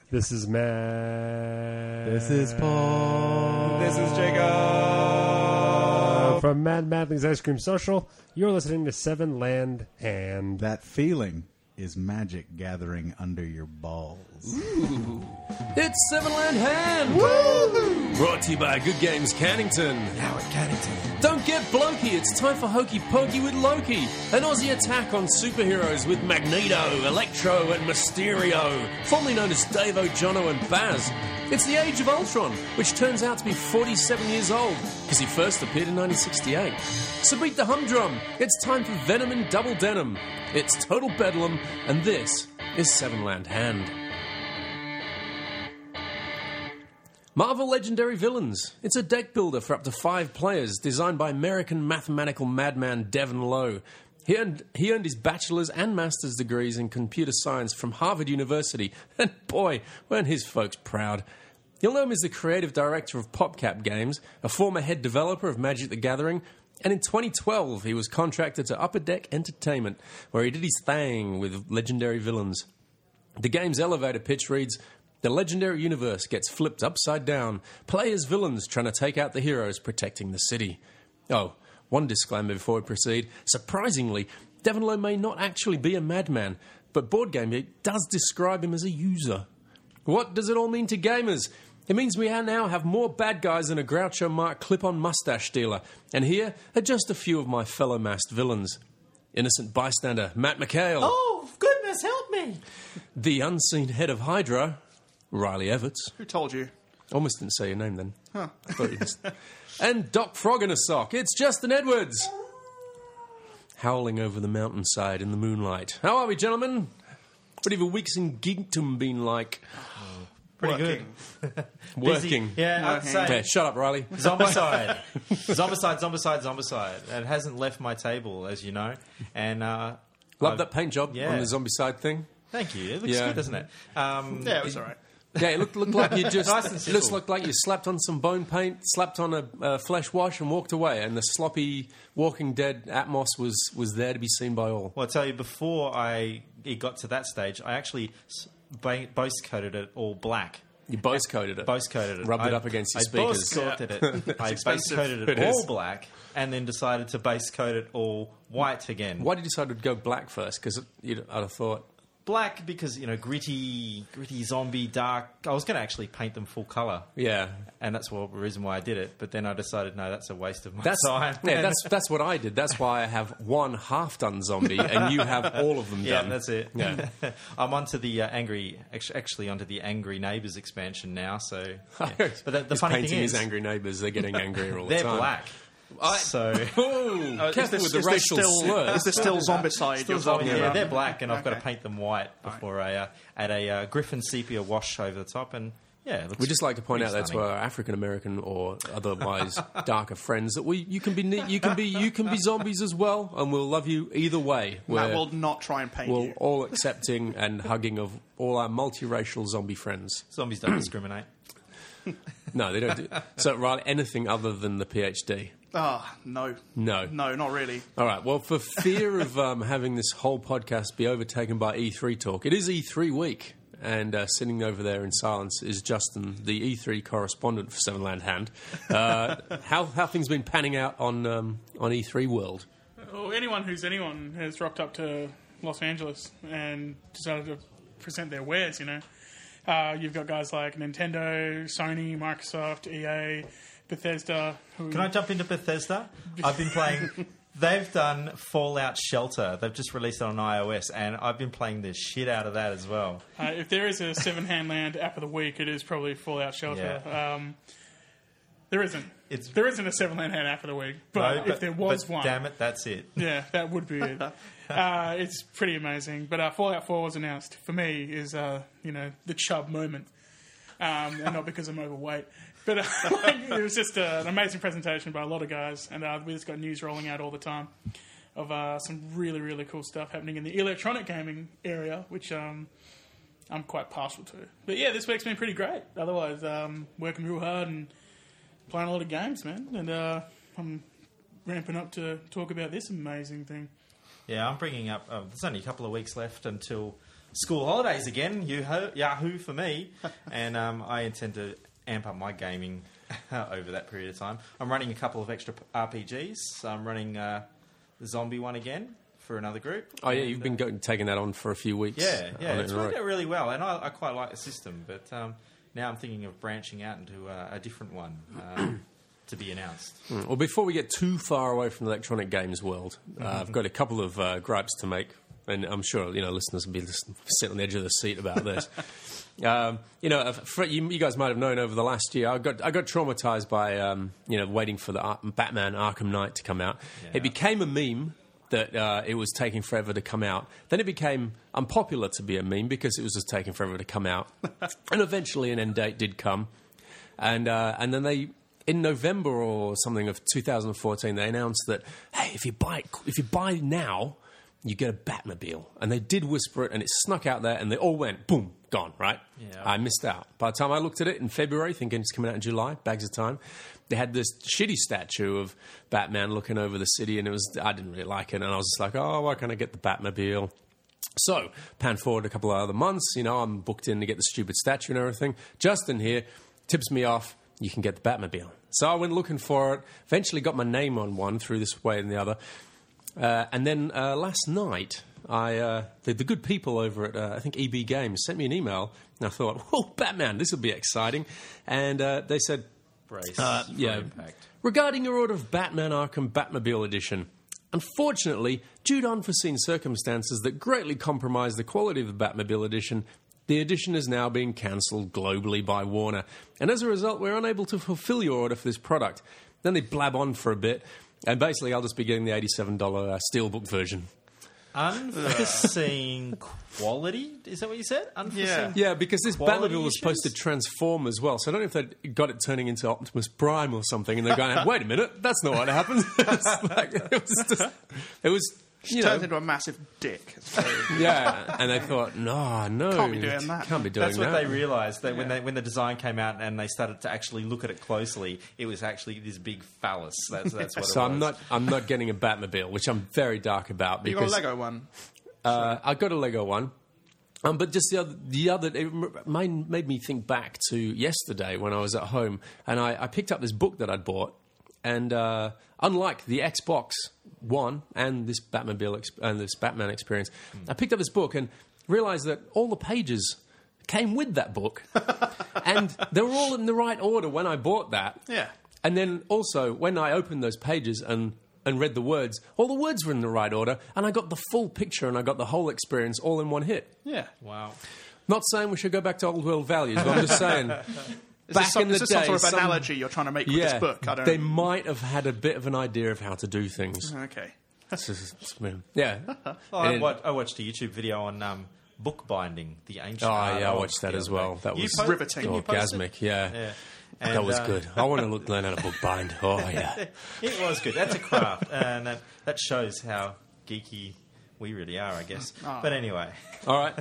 This is Matt. This is Paul. This is Jacob. From Mad Madley's Ice Cream Social, you're listening to Seven Land Hand. That feeling is magic gathering under your balls. Ooh. It's Seven Land Hand! Woo! Brought to you by Good Games Cannington. Now at Cannington. Don't get blokey, it's time for Hokey Pokey with Loki. An Aussie attack on superheroes with Magneto, Electro and Mysterio, formerly known as Dave-O, Jono and Baz. It's the Age of Ultron, which turns out to be 47 years old, because he first appeared in 1968. So beat the humdrum. It's time for Venom and Double Denim. It's Total Bedlam, and this is Seven Land Hand. Marvel Legendary Villains. It's a deck builder for up to 5 players, designed by American mathematical madman Devin Lowe. He earned his bachelor's and master's degrees in computer science from Harvard University, and boy, weren't his folks proud. You'll know him as the creative director of PopCap Games, a former head developer of Magic the Gathering, and in 2012 he was contracted to Upper Deck Entertainment, where he did his thing with Legendary Villains. The game's elevator pitch reads, "The legendary universe gets flipped upside down. Play as villains trying to take out the heroes protecting the city." Oh, one disclaimer before we proceed. Surprisingly, Devin Lowe may not actually be a madman, but Board Game Geek does describe him as a user. What does it all mean to gamers? It means we now have more bad guys than a Groucho Marx clip-on mustache dealer. And here are just a few of my fellow masked villains. Innocent bystander, Matt McHale. Oh, goodness, help me. The unseen head of Hydra, Riley Everts. Who told you? Almost didn't say your name then. Huh. I thought you just... And Doc Frog in a sock. It's Justin Edwards. Howling over the mountainside in the moonlight. How are we, gentlemen? What have your weeks in Geekdom been like? Pretty Working. good. Working. Yeah, I'd say Yeah, shut up, Riley. Zombicide. Zombicide. It hasn't left my table, as you know. And Love that paint job yeah. on the zombie side thing. Thank you. It looks Yeah. good, doesn't it? Yeah, it was all right. Yeah, it looked like you just... Nice and it simple. looks like you slapped on some bone paint, slapped on a flesh wash and walked away. And the sloppy Walking Dead Atmos was there to be seen by all. Well, I'll tell you, before it got to that stage, I actually base coated it all black. You bose coated it. Base coated it. Rubbed it up against your I speakers. base coated it. I base expensive. coated It it all is. black, and then decided to base coat it all white again. Why did you decide to go black first? Because I'd have thought... Black because, gritty zombie, dark. I was going to actually paint them full colour. Yeah. And that's the reason why I did it. But then I decided, no, that's a waste of my That's time. yeah, that's what I did. That's why I have one half-done zombie, and you have all of them Yeah, done. that's it. Yeah. I'm onto the actually onto the Angry Neighbours expansion now. So, yeah. But the He's funny painting thing his is, angry neighbours. They're getting angrier all the they're time. black. So Oh, careful with the racial slurs. Is there still Zombicide you're talking yeah, about? they're black, and I've got to Okay. paint them white before I add a Griffin sepia wash over the top. And yeah, it looks We just like to point pretty out that's stunning. where our African American or otherwise darker friends that you can be zombies as well, and we'll love you either way. Matt will not try and paint We're you. all accepting and hugging of all our multiracial zombie friends. Zombies don't discriminate. No, they don't. So, Riley, anything other than the PhD? No. No. No, not really. All right. Well, for fear of having this whole podcast be overtaken by E3 talk, it is E3 week, and sitting over there in silence is Justin, the E3 correspondent for Seven Land Hand. How things been panning out on E3 World? Well, anyone has rocked up to Los Angeles and decided to present their wares, You've got guys like Nintendo, Sony, Microsoft, EA, Bethesda. Can I jump into Bethesda? I've been playing. They've done Fallout Shelter. They've just released it on iOS, and I've been playing the shit out of that as well. If there is a Seven Hand Land app of the week, it is probably Fallout Shelter. There isn't. There isn't a Seven Land Hand app of the week, but if there was one... Damn it, that's it. Yeah, that would be it. It's pretty amazing. But Fallout 4 was announced. For me, is the chub moment, and not because I'm overweight. But it was just an amazing presentation by a lot of guys, and we just got news rolling out all the time of some really, really cool stuff happening in the electronic gaming area, which I'm quite partial to. But yeah, this week's been pretty great. Otherwise, working real hard and playing a lot of games, man. And I'm ramping up to talk about this amazing thing. Yeah, I'm bringing up... there's only a couple of weeks left until school holidays again. Yahoo for me, and I intend to amp up my gaming over that period of time. I'm running a couple of extra RPGs. So I'm running the zombie one again for another group. Oh yeah, you've been taking that on for a few weeks. Yeah, it's in a row. worked out really well, and I quite like the system. But now I'm thinking of branching out into a different one to be announced. Well, before we get too far away from the electronic games world, I've got a couple of gripes to make, and I'm sure listeners will be sitting on the edge of the seat about this. You guys might have known over the last year, I got traumatized by waiting for the Batman Arkham Knight to come out. Yeah. It became a meme that it was taking forever to come out. Then it became unpopular to be a meme because it was just taking forever to come out. And eventually an end date did come. And then they, in November or something of 2014, they announced that, hey, if you buy now, you get a Batmobile. And they did whisper it, and it snuck out there, and they all went, boom, gone, right? Yeah. I missed out. By the time I looked at it in February, thinking it's coming out in July, bags of time, they had this shitty statue of Batman looking over the city, and I didn't really like it, and I was just like, oh, why can't I get the Batmobile? So, pan forward a couple of other months, I'm booked in to get the stupid statue and everything. Justin here tips me off, you can get the Batmobile. So I went looking for it, eventually got my name on one through this way and the other. And then last night, the good people over at, I think, EB Games sent me an email, and I thought, whoa, Batman, this will be exciting. And they said, brace for impact. Regarding your order of Batman Arkham Batmobile Edition, unfortunately, due to unforeseen circumstances that greatly compromise the quality of the Batmobile Edition, the edition is now being cancelled globally by Warner. And as a result, we're unable to fulfill your order for this product. Then they blab on for a bit, and basically I'll just be getting the $87 Steelbook version. Unforeseen quality? Is that what you said? Unforeseen Yeah, because this quality Batmobile was issues? supposed to transform as well. So I don't know if they got it turning into Optimus Prime or something, and they're going, wait a minute, that's not what happened. It was Turns into a massive dick. It's very- yeah, and they thought, no, Can't be doing that. Can't be doing That's what that. they realised, that when the design came out and they started to actually look at it closely, it was actually this big phallus. That's what it was. So I'm not getting a Batmobile, which I'm very dark about. You Because got a Lego one. I got a Lego one. But just the other, it made me think back to yesterday when I was at home, and I picked up this book that I'd bought, and unlike the Xbox One and this Batmobile and this Batman experience, I picked up this book and realised that all the pages came with that book, and they were all in the right order when I bought that. Yeah. And then also when I opened those pages and read the words, all the words were in the right order, and I got the full picture and I got the whole experience all in one hit. Yeah. Wow. Not saying we should go back to old world values, but I'm just saying. Is Back this some, in the is this day, some sort of analogy you're trying to make with this book? I don't. They might have had a bit of an idea of how to do things. Okay. Yeah. I watched a YouTube video on bookbinding, the ancient art I of watched that the as other well. day. That You was post- riveting. didn't you post it? Orgasmic, yeah. Yeah. That And, was good. I want to learn how to bookbind. Oh, yeah. It was good. That's a craft, and that shows how geeky we really are, I guess. But anyway, All right.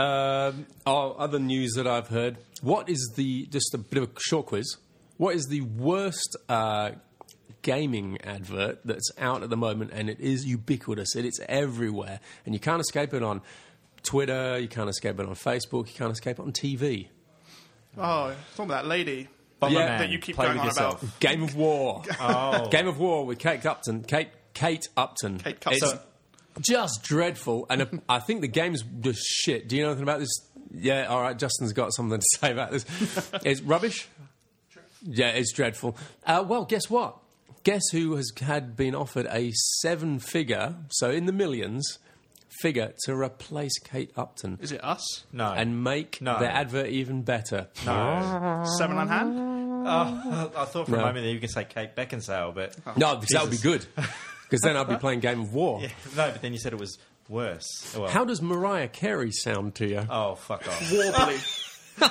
Other news that I've heard. What is just a bit of a short quiz. What is the worst gaming advert that's out at the moment, and it is ubiquitous? It's everywhere, and you can't escape it on Twitter, you can't escape it on Facebook, you can't escape it on TV. Oh, it's talking about that lady Bomberman, that you keep play going with on yourself. about. Game of War. Oh. Game of War with Kate Upton. Kate Upton. Kate Upton. It's just dreadful, and I think the game's just shit. Do you know anything about this? Yeah, all right, Justin's got something to say about this. It's rubbish? Yeah, it's dreadful. Well, guess what? Guess who has been offered a 7-figure, so in the millions, figure to replace Kate Upton Is it us? no. and make No. the advert even better? no. 7 on hand? I thought for No. a moment that you were going to say Kate Beckinsale, but No, because that would be good. Because then I'd be playing Game of War. yeah, no. But then you said it was worse. Well, How does Mariah Carey sound to you? Oh, fuck off! Warbly. If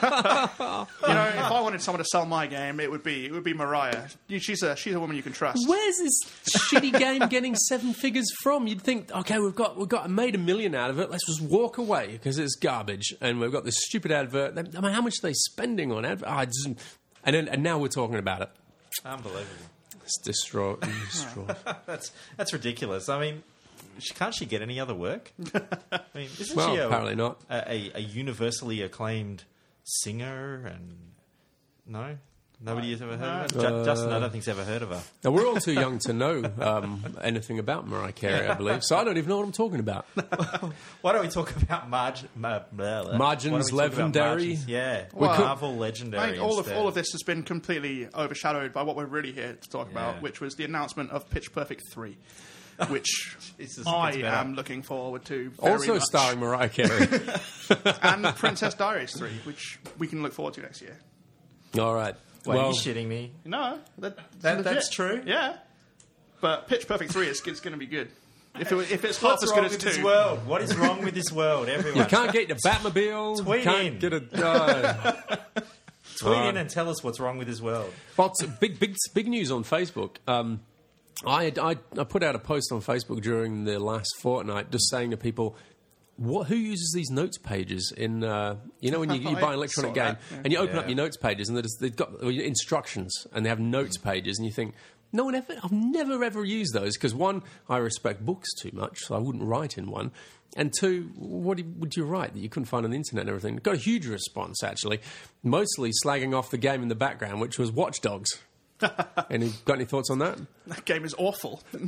I wanted someone to sell my game, it would be Mariah. She's a woman you can trust. Where's this shitty game getting 7 figures from? You'd think, okay, we've got made $1 million out of it. Let's just walk away because it's garbage, and we've got this stupid advert. I mean, how much are they spending on advert? And now we're talking about it. Unbelievable. It's distraught. That's ridiculous. I mean, Can't she get any other work? I mean, isn't Well, she apparently not. a universally acclaimed singer? And no, nobody has ever heard of her. Justin, I don't think's ever heard of her. Now, we're all too young to know anything about Mariah Carey, I believe, so I don't even know what I'm talking about. Why don't we talk about Margins Legendary? Yeah, Well, Marvel Legendary. I think all instead. of this has been completely overshadowed by what we're really here to talk about, Yeah. which was the announcement of Pitch Perfect 3, which Jesus, I it gets better. am looking forward to very Also much. starring Mariah Carey. And Princess Diaries 3, which we can look forward to next year. All right. Wait, well, are you shitting me? No, That's legit. true? Yeah, but Pitch Perfect 3 is going to be good. If it's half What's as wrong good as with 2, this world? What is wrong with this world, everyone? you can't get your Batmobile. Tweet can't in. get a. Tweet in and tell us what's wrong with this world. Well, it's big news on Facebook. I put out a post on Facebook during the last fortnight, just saying to people, who uses these notes pages in when you buy an electronic Saw game that, yeah. and you open up Yeah. your notes pages and they've got instructions and they have notes pages and you think, no one ever, I've never ever used those because one, I respect books too much, so I wouldn't write in one. And two, what would you write that you couldn't find on the internet and everything? Got a huge response, actually, mostly slagging off the game in the background, which was Watch Dogs. Got any thoughts on that? that game is awful. I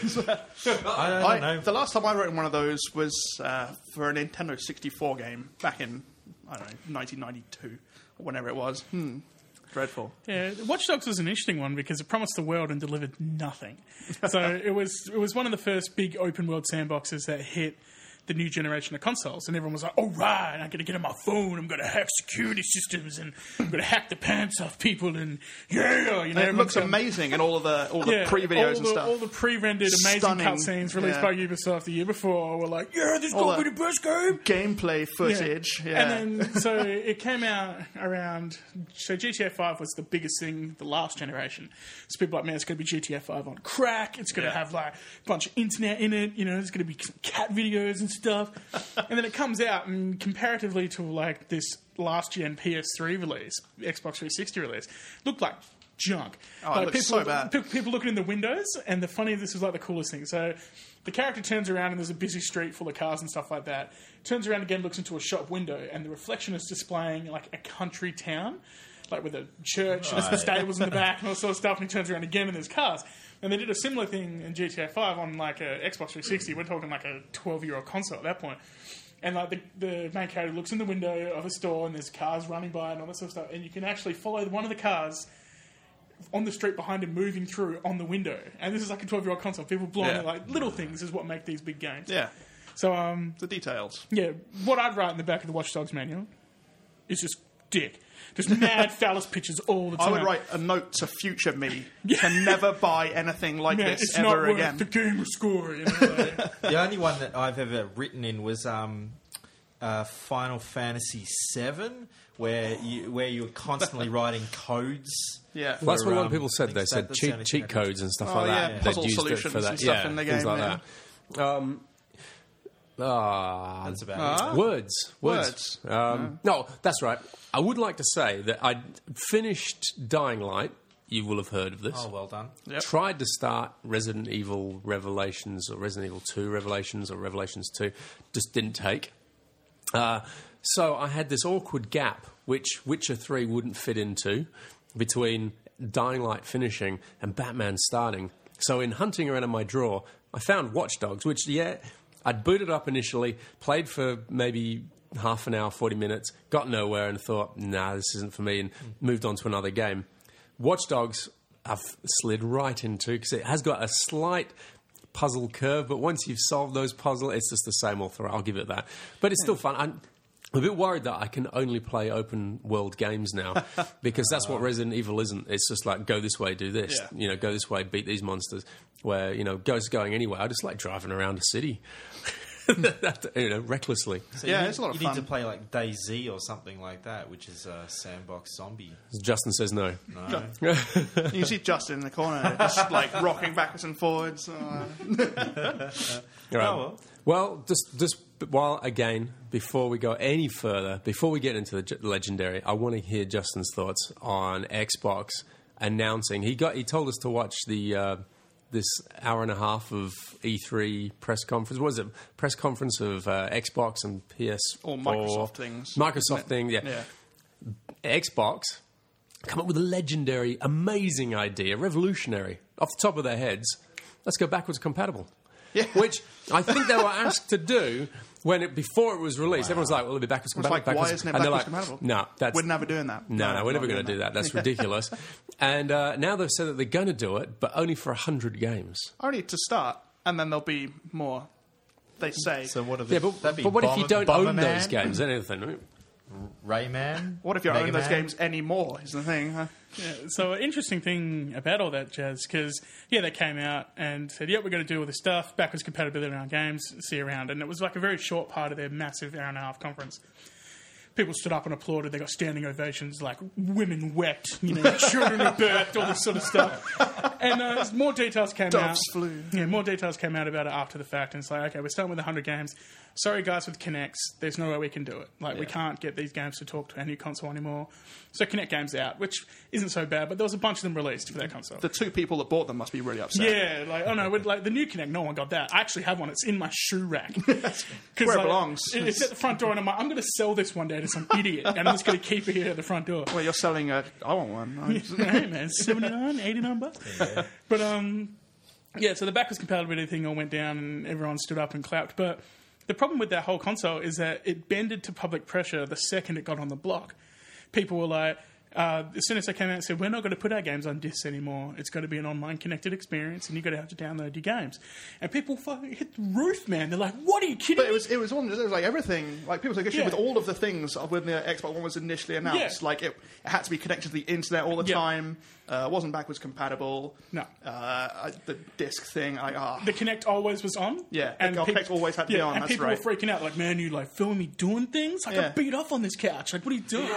don't know. The last time I wrote in one of those was for a Nintendo 64 game back in, I don't know, 1992 or whenever it was. Dreadful. Yeah, Watch Dogs was an interesting one because it promised the world and delivered nothing. So it was one of the first big open world sandboxes that hit the new generation of consoles, and everyone was like, "Oh right, I'm going to get on my phone. I'm going to hack security systems, and I'm going to hack the pants off people." And yeah, And it looks amazing in all the pre-videos and stuff. All the pre-rendered amazing Stunning. cutscenes released Yeah. by Ubisoft the year before were like, "Yeah, this is All going to the- be the best game." Gameplay footage. Yeah. And then, so it came out around. So GTA 5 was the biggest thing the last generation. So people were like, man, it's going to be GTA 5 on crack. It's going to have like a bunch of internet in it. You know, there's going to be some cat videos and stuff. And then it comes out, and comparatively to like this last gen PS3 release, Xbox 360 release, looked like junk. Oh, it Like, looks so bad. People looking in the windows, and the funny, this was like the coolest thing. So the character turns around and there's a busy street full of cars and stuff like that. Turns around again, looks into a shop window, and the reflection is displaying like a country town, like with a church and some stables in the back and all sort of stuff. And he turns around again and there's cars. And they did a similar thing in GTA 5 on like a Xbox 360. We're talking like a 12-year-old console at that point. And like the main character looks in the window of a store and there's cars running by and all that sort of stuff. And you can actually follow one of the cars on the street behind him moving through on the window. And this is like a 12-year-old console. People blowing Yeah. it, like little things is what make these big games. yeah, So the details. yeah, what I'd write in the back of the Watch Dogs manual is just dick. Just mad phallus pictures all the I time. would write a note to future me to never buy anything like Man, this it's ever not worth again. the gamer score. You know, like, The only one that I've ever written in was Final Fantasy VII, where you're constantly writing codes. Yeah. Well, that's what a lot of For, people said. They things said that's the only thing cheat I can- codes and stuff Oh, like yeah, that. puzzle They'd used it solutions for that. and stuff yeah, in the things game, like that. That's about it. Words. No, that's right. I would like to say that I finished Dying Light. You will have heard of this. Oh, well done. Tried to start Resident Evil Revelations or Resident Evil 2 Revelations or Revelations 2. Just didn't take. So I had this awkward gap, which Witcher 3 wouldn't fit into, between Dying Light finishing and Batman starting. So in hunting around in my drawer, I found Watch Dogs, which, I'd booted up initially, played for maybe half an hour, 40 minutes, got nowhere and thought, nah, this isn't for me, and moved on to another game. Watch Dogs I've slid right into because it has got a slight puzzle curve, but once you've solved those puzzles, it's just the same all through. I'll give it that. But it's still fun. I'm a bit worried that I can only play open world games now because that's what Resident Evil isn't. It's just like, go this way, do this. Yeah. You know, go this way, beat these monsters. Where, going anywhere. I just like driving around a city. Recklessly. So Yeah, you it's a lot of You fun. need to play like DayZ or something like that, which is a sandbox zombie. Justin says no. No. You can see Justin in the corner, just like rocking backwards and forwards. Right. Oh, Well, just while again, before we go any further, before we get into the legendary, I want to hear Justin's thoughts on Xbox announcing. He told us to watch the this hour and a half of E3 press conference. What was it? Press conference of Xbox and PS4. Or Microsoft things. Microsoft thing, yeah. Xbox come up with a legendary, amazing idea, revolutionary, off the top of their heads. Let's go backwards compatible. Yeah. Which I think they were asked to do before it was released. Everyone's like, well, it'll be backwards compatible. It's like, why isn't it and they're backwards like, compatible? No, we're never doing that. No, we're never going to do that. That's ridiculous. And now they've said that they're going to do it, but only for 100 games. Only to start, and then there'll be more. They say. So what are Yeah, but what if you don't own those games? Anything? Rayman? What if you own Mega those Man? games anymore? Is the thing. Huh? Yeah, so an interesting thing about all that, Jazz, because, they came out and said, we're going to do all this stuff, backwards compatibility in our games, see you around. And it was like a very short part of their massive hour-and-a-half conference. People stood up and applauded. They got standing ovations, like women wept, children were birthed, all this sort of stuff. And more details came out. Doves flew. Yeah, more details came out about it after the fact. And it's like, okay, we're starting with 100 games. Sorry, guys, with Kinects, there's no way we can do it. We can't get these games to talk to our new console anymore. So Kinect games out, which isn't so bad, but there was a bunch of them released for that console. The two people that bought them must be really upset. Yeah, the new Kinect, no one got that. I actually have one. It's in my shoe rack. Where it belongs. It's at the front door, and I'm like, I'm going to sell this one day to some idiot, and I'm just going to keep it here at the front door. Well, you're selling I want one. Hey, man, 79, 89 bucks. Yeah. But, so the backwards compatibility thing all went down, and everyone stood up and clapped. But the problem with that whole console is that it bended to public pressure the second it got on the block. People were like, as soon as they came out and said, we're not going to put our games on discs anymore. It's got to be an online connected experience, and you've got to have to download your games. And people fucking hit the roof, man. They're like, what are you kidding me? It was like everything. Like people took issue with all of the things when the Xbox One was initially announced. Yeah. Like it had to be connected to the internet all the time. Wasn't backwards compatible. No. The disc thing. The Kinect always was on. Yeah. And the Kinect always had to be on. And that's people right. were freaking out. Like, man, you like filming me doing things? Like I beat off on this couch. Like, what are you doing?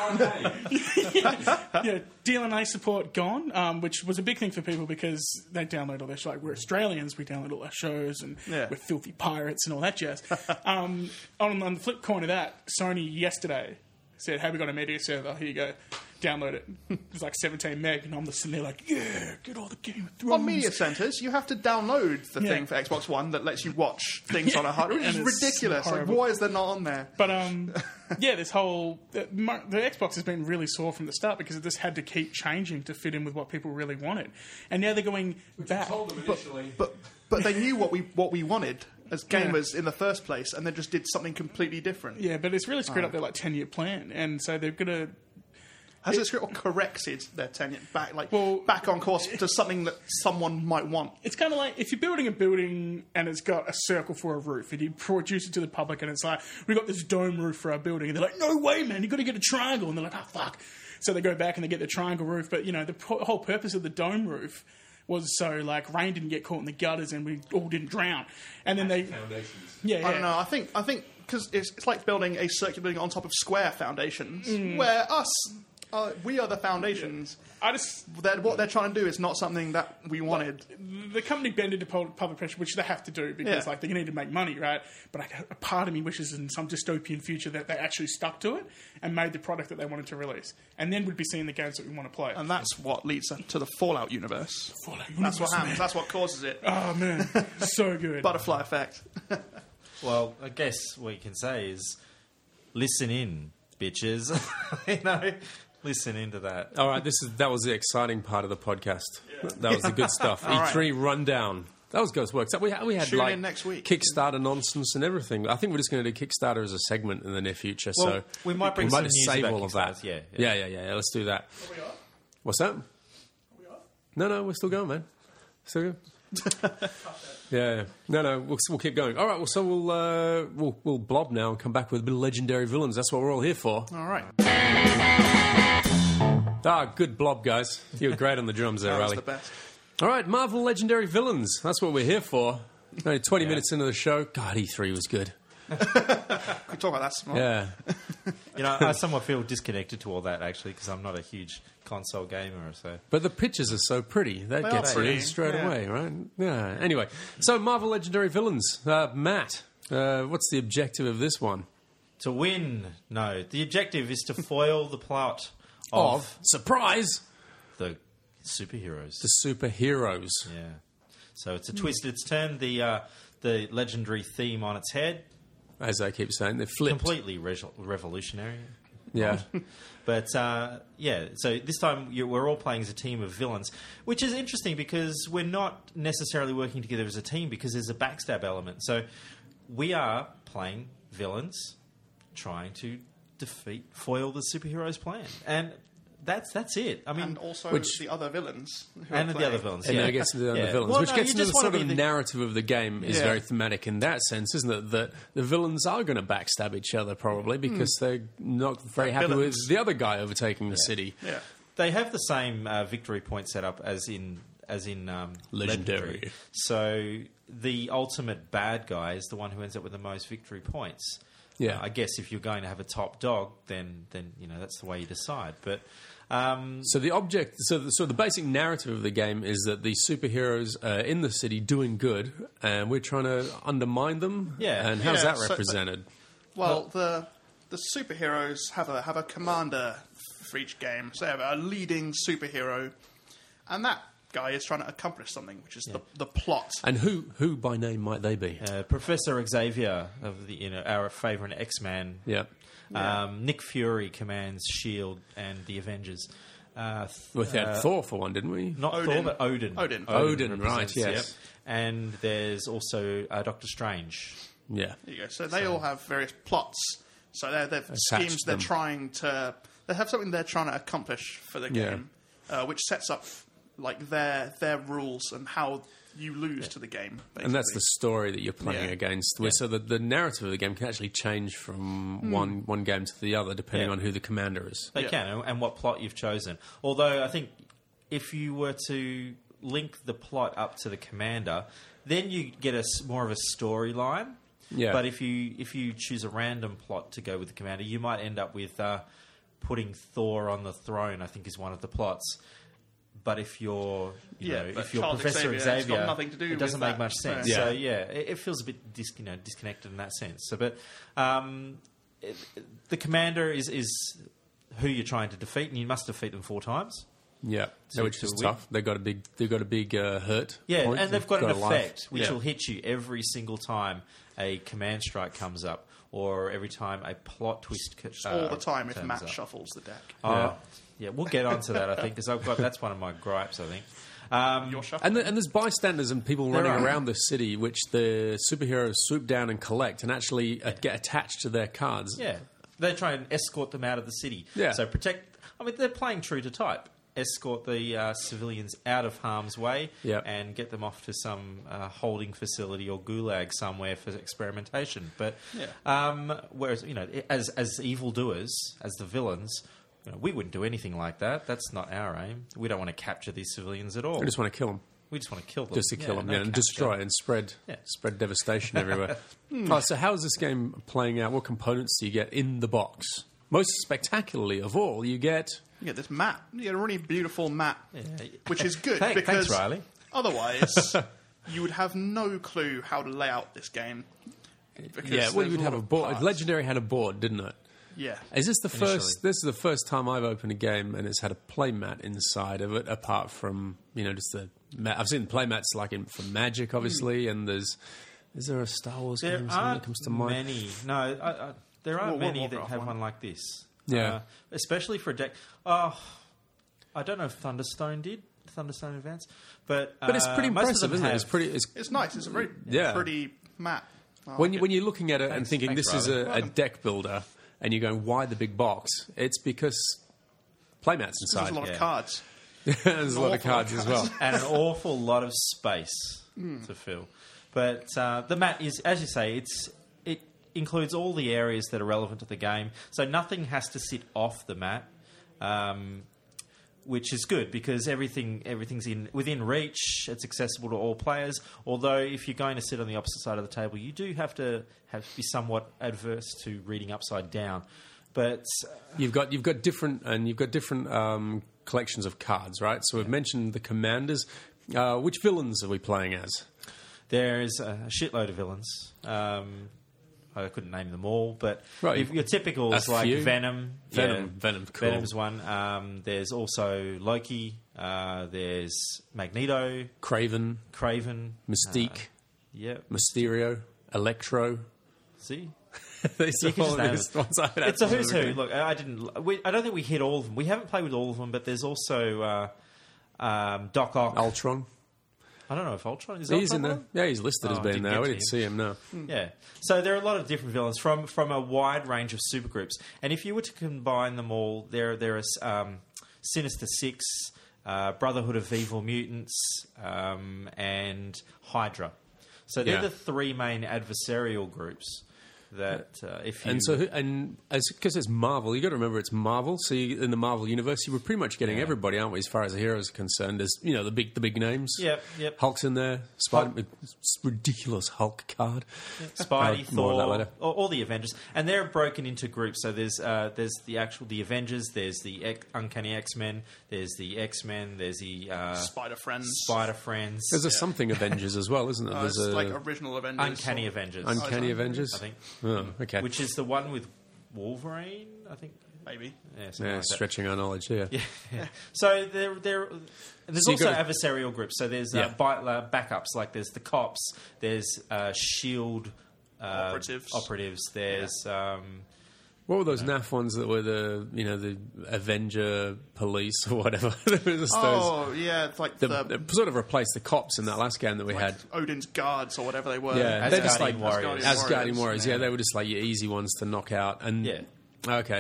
DLNA support gone, which was a big thing for people because they download all their shows. Like, we're Australians, we download all our shows, and we're filthy pirates and all that jazz. On the flip coin of that, Sony yesterday said, hey, we got a media server, here you go. Download it. It was like 17 meg, and I'm just sitting there like, get all the Game of Thrones. On media centres, you have to download the thing for Xbox One that lets you watch things on a hard. It's ridiculous. Like, why is that not on there? But this whole the Xbox has been really sore from the start because it just had to keep changing to fit in with what people really wanted, and now they're going back. But they knew what we wanted as gamers in the first place, and they just did something completely different. Yeah, but it's really screwed up their 10-year plan, and so they're gonna. Has it screwed or corrected their 10 back on course to something that someone might want? It's kind of like if you're building a building and it's got a circle for a roof, and you produce it to the public, and it's like, we got this dome roof for our building, and they're like, no way, man, you got to get a triangle, and they're like, oh fuck. So they go back and they get the triangle roof, but the whole purpose of the dome roof was so like rain didn't get caught in the gutters and we all didn't drown. And then foundations. Yeah. I don't know. I think because it's like building a circular building on top of square foundations, where we are the foundations. What they're trying to do is not something that we wanted. The company bended to public pressure, which they have to do because they need to make money, right? But a part of me wishes in some dystopian future that they actually stuck to it and made the product that they wanted to release. And then we'd be seeing the games that we want to play. And that's what leads to the Fallout universe. That's what happens. Man. That's what causes it. Oh, man. So good. Butterfly effect. Well, I guess what you can say is listen in, bitches. Listen into that. All right, that was the exciting part of the podcast. Yeah. That was the good stuff. E3 rundown. That was good work. So we had Tune in next week. Kickstarter nonsense and everything. I think we're just going to do Kickstarter as a segment in the near future. Well, so we might bring some news save about all of that. Yeah. Let's do that. Are we off? What's that? Are we off? No, we're still going, man. Still going. Yeah. No, we'll keep going. All right. Well, so we'll blob now and come back with a bit of legendary villains. That's what we're all here for. All right. Good blob, guys. You were great on the drums there, Riley. That was the best. All right, Marvel Legendary Villains. That's what we're here for. Only 20 minutes into the show. God, E3 was good. We talk about that small. Yeah. I somewhat feel disconnected to all that, actually, because I'm not a huge console gamer. So, but the pictures are so pretty. That gets you in straight away, right? Yeah. Anyway, so Marvel Legendary Villains. Matt, what's the objective of this one? To win. No. The objective is to foil the plot of surprise! The superheroes. The superheroes. Yeah. So it's a twist. It's turned the legendary theme on its head. As I keep saying, they're flipped. Completely revolutionary. Yeah. But, so this time we're all playing as a team of villains, which is interesting because we're not necessarily working together as a team because there's a backstab element. So we are playing villains trying to foil the superhero's plan. And that's it. I mean, And also Which- the other villains. and the other villains. And yeah. then it gets to the other Yeah. villains, Well, which no, gets you into the just wanna sort of be the- narrative of the game is Yeah. very thematic in that sense, isn't it? That the villains are going to backstab each other probably because they're not very happy villains. with the other guy overtaking the city. Yeah. They have the same victory point setup as in Legendary. So the ultimate bad guy is the one who ends up with the most victory points. Yeah. I guess if you're going to have a top dog, then that's the way you decide. But So the basic narrative of the game is that the superheroes are in the city doing good, and we're trying to undermine them. Yeah. And how's Yeah, that so- represented? Well, the superheroes have a commander for each game. So they have a leading superhero, and that guy is trying to accomplish something, which is the plot. And who by name might they be? Professor Xavier of our favourite X-Man. Yeah. Nick Fury commands S.H.I.E.L.D. and the Avengers. We had Thor for one, didn't we? Not Odin. Thor, but Odin. Odin, right, represents- yes. yep. And there's also Doctor Strange. Yeah. There you go. So they all have various plots. So they're schemes to they're them. trying to. They have something they're trying to accomplish for the Yeah. game, which sets up like their rules and how you lose to the game. Basically. And that's the story that you're playing Yeah. against. So the narrative of the game can actually change from one game to the other depending Yeah. on who the commander is. They Yeah. can, and what plot you've chosen. Although I think if you were to link the plot up to the commander, then you get more of a storyline. Yeah. But if you choose a random plot to go with the commander, you might end up with putting Thor on the throne. I think is one of the plots. But if you're, but if you're Charles Professor Xavier, it's got Xavier, nothing to do it doesn't with make that. much sense. Yeah. So it feels a bit disconnected in that sense. So, but the commander is who you're trying to defeat, and you must defeat them 4 times. Yeah, which to is win. tough. They've got a big hurt. Yeah, point. and they've got an a life. effect which Yeah. will hit you every single time a command strike comes up, or every time a plot twist all the time if turns Matt up. shuffles the deck. Yeah, we'll get onto that, I think, because that's one of my gripes, I think. Your shuffle. And there's bystanders and people running around the city, which the superheroes swoop down and collect, and actually get attached to their cards. Yeah, they try and escort them out of the city. Yeah. So protect. I mean, they're playing true to type. Escort the civilians out of harm's way Yep. and get them off to some holding facility or gulag somewhere for experimentation. But whereas as evildoers, as the villains, we wouldn't do anything like that. That's not our aim. We don't want to capture these civilians at all. We just want to kill them. We just want to kill them. Just to kill them, no and capture. destroy and spread devastation everywhere. So how's this game playing out? What components do you get in the box? Most spectacularly of all, you get... You get this map. You get a really beautiful map, which is good Thanks, because Riley. otherwise you would have no clue how to lay out this game. Because Yeah, well, there's you'd lot have a of board. parts. Legendary had a board, didn't it? Yeah. Is this the Initially. first? This is the first time I've opened a game and it's had a playmat inside of it. Apart from just the, I've seen playmats like for Magic, obviously, and is there a Star Wars There game aren't that comes to mind? many. No, there aren't World many of that Warcraft have one. one like this. Yeah. Especially for a deck. Oh, I don't know if Thunderstone did. Thunderstone Advance. But But it's pretty most of impressive, them isn't it? have- It's pretty. It's nice. It's a very Yeah. pretty map. I When like it. you're looking at it and thinking thanks, this is a Riley. deck builder, and you're going, why the big box? It's because playmats There's inside. a lot yeah. of cards. There's a lot of awful lot of cards as well. and an awful lot of space to fill. But the mat is, as you say, it includes all the areas that are relevant to the game. So nothing has to sit off the mat, which is good because everything's within reach. It's accessible to all players. Although if you're going to sit on the opposite side of the table, you do have to be somewhat adverse to reading upside down. But You've got different collections of cards, right? So we've mentioned the commanders. Which villains are we playing as? there's a shitload of villains. I couldn't name them all, but Right, your typicals a like few. Venom. Venom, cool. Venom's one. There's also Loki, There's Magneto, Craven, Mystique, Mysterio, Electro. See? These are all just the ones I had. It's a who's who. Look, I don't think we hit all of them. We haven't played with all of them, but there's also Doc Ock. Ultron. I don't know if Ultron is. He's Ultron in there. one? Yeah, he's listed as being didn't there. get We to didn't him. see him, no. Yeah. So there are a lot of different villains from a wide range of supergroups. And if you were to combine them all, there are Sinister Six, Brotherhood of Evil Mutants, and Hydra. So they're the three main adversarial groups that if you... And because it's Marvel, you got to remember it's Marvel. So in the Marvel universe, you were pretty much getting everybody, aren't we? As far as the heroes are concerned, there's the big names. Yep. Hulk's in there. Ridiculous Hulk card. Spidey, more on that later. Thor, all the Avengers, and they're broken into groups. So there's the Avengers, there's the Uncanny X-Men, there's the X-Men, there's the Spider Friends. There's a something Avengers as well, isn't there? It's like original Avengers. Uncanny Avengers. Uncanny Avengers, I think. Oh, okay. Which is the one with Wolverine, I think. Maybe. Yeah, something like that. Stretching our knowledge here. Yeah. So there's So also adversarial groups. So there's backups, like there's the cops, there's Shield operatives. There's What were those NAF ones that were the Avenger police or whatever? There was it's like the sort of replaced the cops in that last game that we had. Odin's Guards or whatever they were. Yeah, they're just like Asgardian Warriors. Yeah, they were just like your easy ones to knock out. And Yeah. Okay.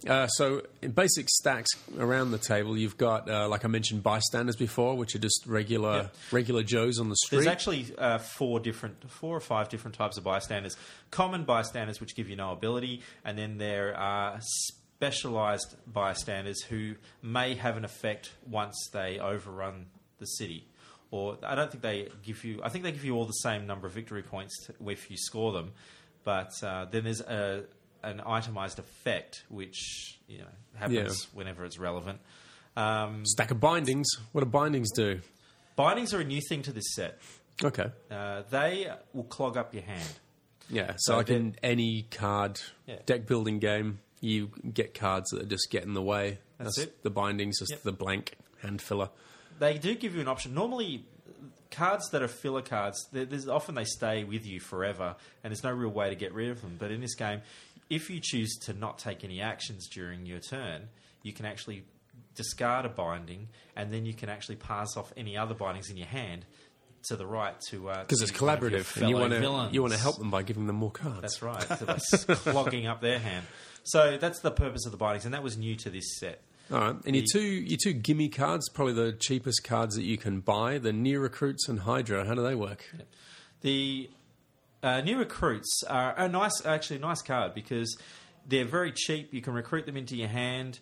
So in basic stacks around the table, you've got, like I mentioned, bystanders before, which are just regular Joes on the street. There's actually 4 or 5 different types of bystanders. Common bystanders, which give you no ability, and then there are specialised bystanders who may have an effect once they overrun the city. Or I don't think they give you... I think they give you all the same number of victory points if you score them, but then there's an itemised effect, which happens whenever it's relevant. Stack of bindings. What do bindings do? Bindings are a new thing to this set. Okay. They will clog up your hand. Yeah, so like in any card deck building game, you get cards that are just get in the way. That's it. The bindings, just the blank hand filler. They do give you an option. Normally, cards that are filler cards, often they stay with you forever, and there's no real way to get rid of them. But in this game, if you choose to not take any actions during your turn, you can actually discard a binding, and then you can actually pass off any other bindings in your hand to the right to because it's collaborative, and you want to help them by giving them more cards. That's right, so by clogging up their hand. So that's the purpose of the bindings, and that was new to this set. All right, and your two gimme cards, probably the cheapest cards that you can buy, the New Recruits and Hydra. How do they work? The New Recruits are a nice card because they're very cheap. You can recruit them into your hand,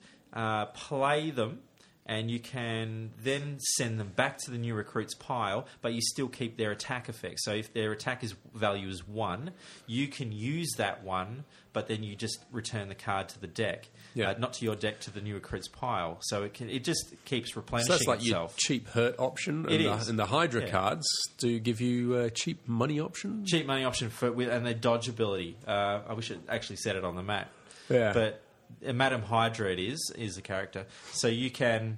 play them, and you can then send them back to the New Recruits pile, but you still keep their attack effect. So if their attack value is 1, you can use that 1, but then you just return the card to the deck. Not to your deck, to the New Recruits pile. So it just keeps replenishing itself. So that's like your cheap hurt option, and the Hydra cards do give you a cheap money option? Cheap money option, and their dodge ability. I wish it actually said it on the mat. Yeah. But Madam Hydra is the character. So you can,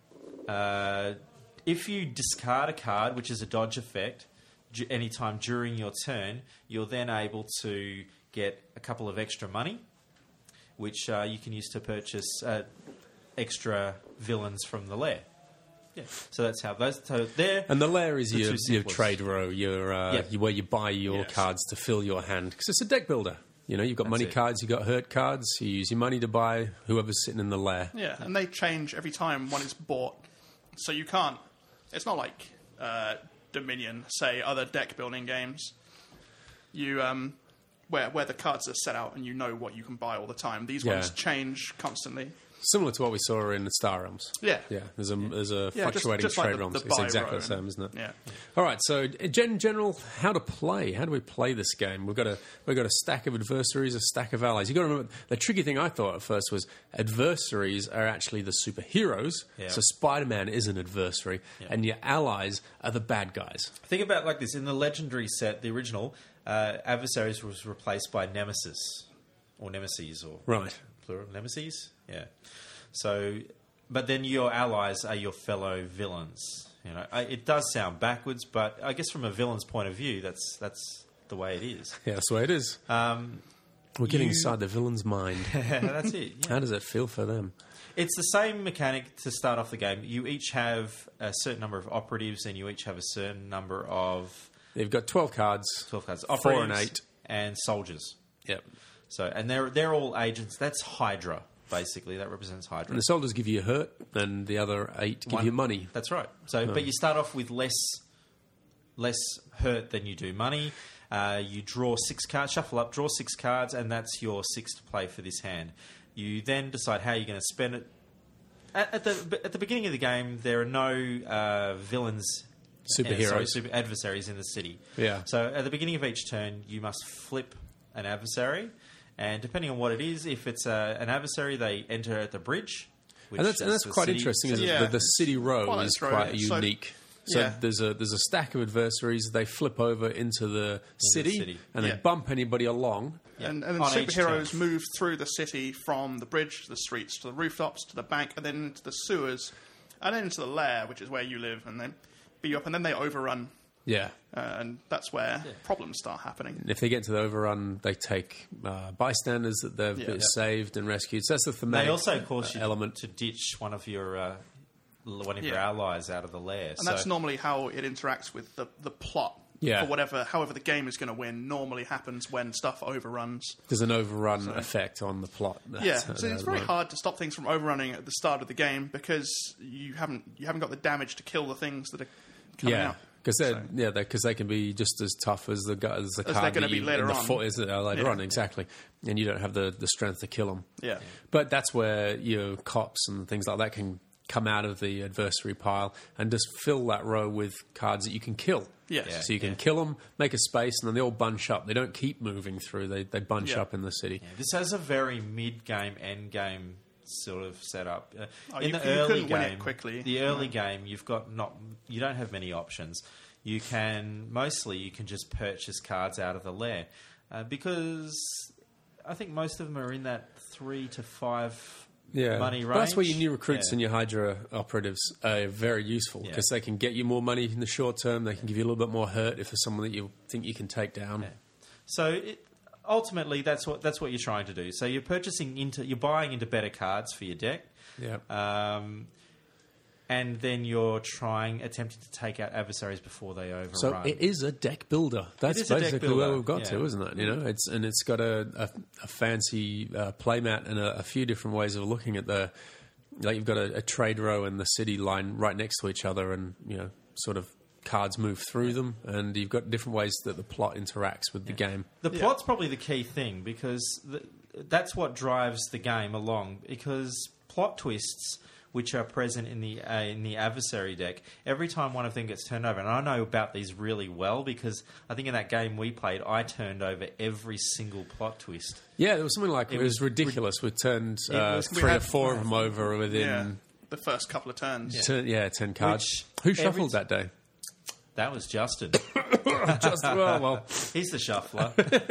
if you discard a card, which is a dodge effect, anytime during your turn, you're then able to get a couple of extra money, which you can use to purchase extra villains from the lair. Yeah, so that's how those. So there, and the lair is your trade row, where you buy your cards to fill your hand because it's a deck builder. You've got money cards, you've got hurt cards. You use your money to buy whoever's sitting in the lair. Yeah, and they change every time one is bought, so you can't. It's not like Dominion, say other deck building games. You where the cards are set out and you know what you can buy all the time. These ones change constantly. Similar to what we saw in the Star Realms. Yeah. Yeah, there's a fluctuating just trade like realms. the It's exactly the same, isn't it? Yeah. All right, so in general, how to play? How do we play this game? We've got a stack of adversaries, a stack of allies. You've got to remember, the tricky thing I thought at first was adversaries are actually the superheroes. Yeah. So Spider-Man is an adversary, and your allies are the bad guys. Think about it like this. In the Legendary set, the original, adversaries was replaced by Nemesis. Or Nemesis, or... Right. Plural, Nemesis? Yeah. So but then your allies are your fellow villains. You know, it does sound backwards, but I guess from a villain's point of view, that's the way it is. Yeah, that's the way it is. We're getting inside the villain's mind. That's it. Yeah. How does it feel for them? It's the same mechanic to start off the game. You each have a certain number of operatives, and you each have a certain number of You've got 12 cards. 12 cards. 4 and Operatives 8. and soldiers. Yep. So, and they're all agents. That's Hydra, basically. That represents Hydra. And the soldiers give you a hurt, and the other 8 give you money. That's right. So, but you start off with less hurt than you do money. You draw 6 cards, shuffle up, draw 6 cards, and that's your 6 to play for this hand. You then decide how you're going to spend it. At the beginning of the game, there are no villains, Superheroes. super adversaries in the city. Yeah. So at the beginning of each turn, you must flip an adversary, and depending on what it is, if it's an adversary, they enter at the bridge. Which And that's the quite city- interesting, isn't Yeah. it? The city row Quite is row, quite yeah. So- unique. So yeah. there's a stack of adversaries. They flip over into the city, city. and Yeah. they bump anybody along. And then On each superheroes turn. move through the city from the bridge to the streets to the rooftops to the bank and then into the sewers and then into the lair, which is where you live, and then beat you up, and then they overrun, Yeah. and that's where problems start happening. And if they get to the overrun, they take bystanders that they've Yeah. saved and rescued. So that's the thematic They also cause you element. to ditch one of your your Yeah. allies out of the lair. And that's normally how it interacts with the plot. Yeah. For however the game is going to win, normally happens when stuff overruns. There's an overrun effect on the plot. Yeah, so it's very hard to stop things from overrunning at the start of the game because you haven't got the damage to kill the things that are coming Yeah. out. Because they can be just as tough as the card they're that gonna be you- later in the on. foot is later Yeah. on, exactly. And you don't have the strength to kill them. Yeah. But that's where your cops and things like that can come out of the adversary pile and just fill that row with cards that you can kill. Yes. Yeah. So you can kill them, make a space, and then they all bunch up. They don't keep moving through. They bunch Yeah. up in the city. This has a very mid-game, end-game sort of setup. In you the couldn't early win it game, quickly. the early game, you don't have many options. You can just purchase cards out of the lair because I think most of them are in that 3 to 5 money range. But that's where your new recruits Yeah. and your Hydra operatives are very useful Yeah. because they can get you more money in the short term. They can give you a little bit more hurt if there's someone that you think you can take down. Yeah. So ultimately, that's what you're trying to do. So you're you're buying into better cards for your deck. Yeah. And then you're attempting to take out adversaries before they overrun. So it is a deck builder. That's is a deck basically builder, where we've got to, yeah. isn't it? You know, it's got a fancy playmat and a few different ways of looking at like you've got a trade row and the city line right next to each other, and sort of cards move through them, and you've got different ways that the plot interacts with the game. The plot's probably the key thing because that's what drives the game along. Because plot twists, which are present in the adversary deck, every time one of them gets turned over, and I know about these really well because I think in that game we played, I turned over every single plot twist. Yeah, there was something like it was ridiculous. We turned we 3 or had 4 of them over within Yeah. The first couple of turns. 10 cards. Which Who shuffled that day? That was Justin. Just well. He's the shuffler.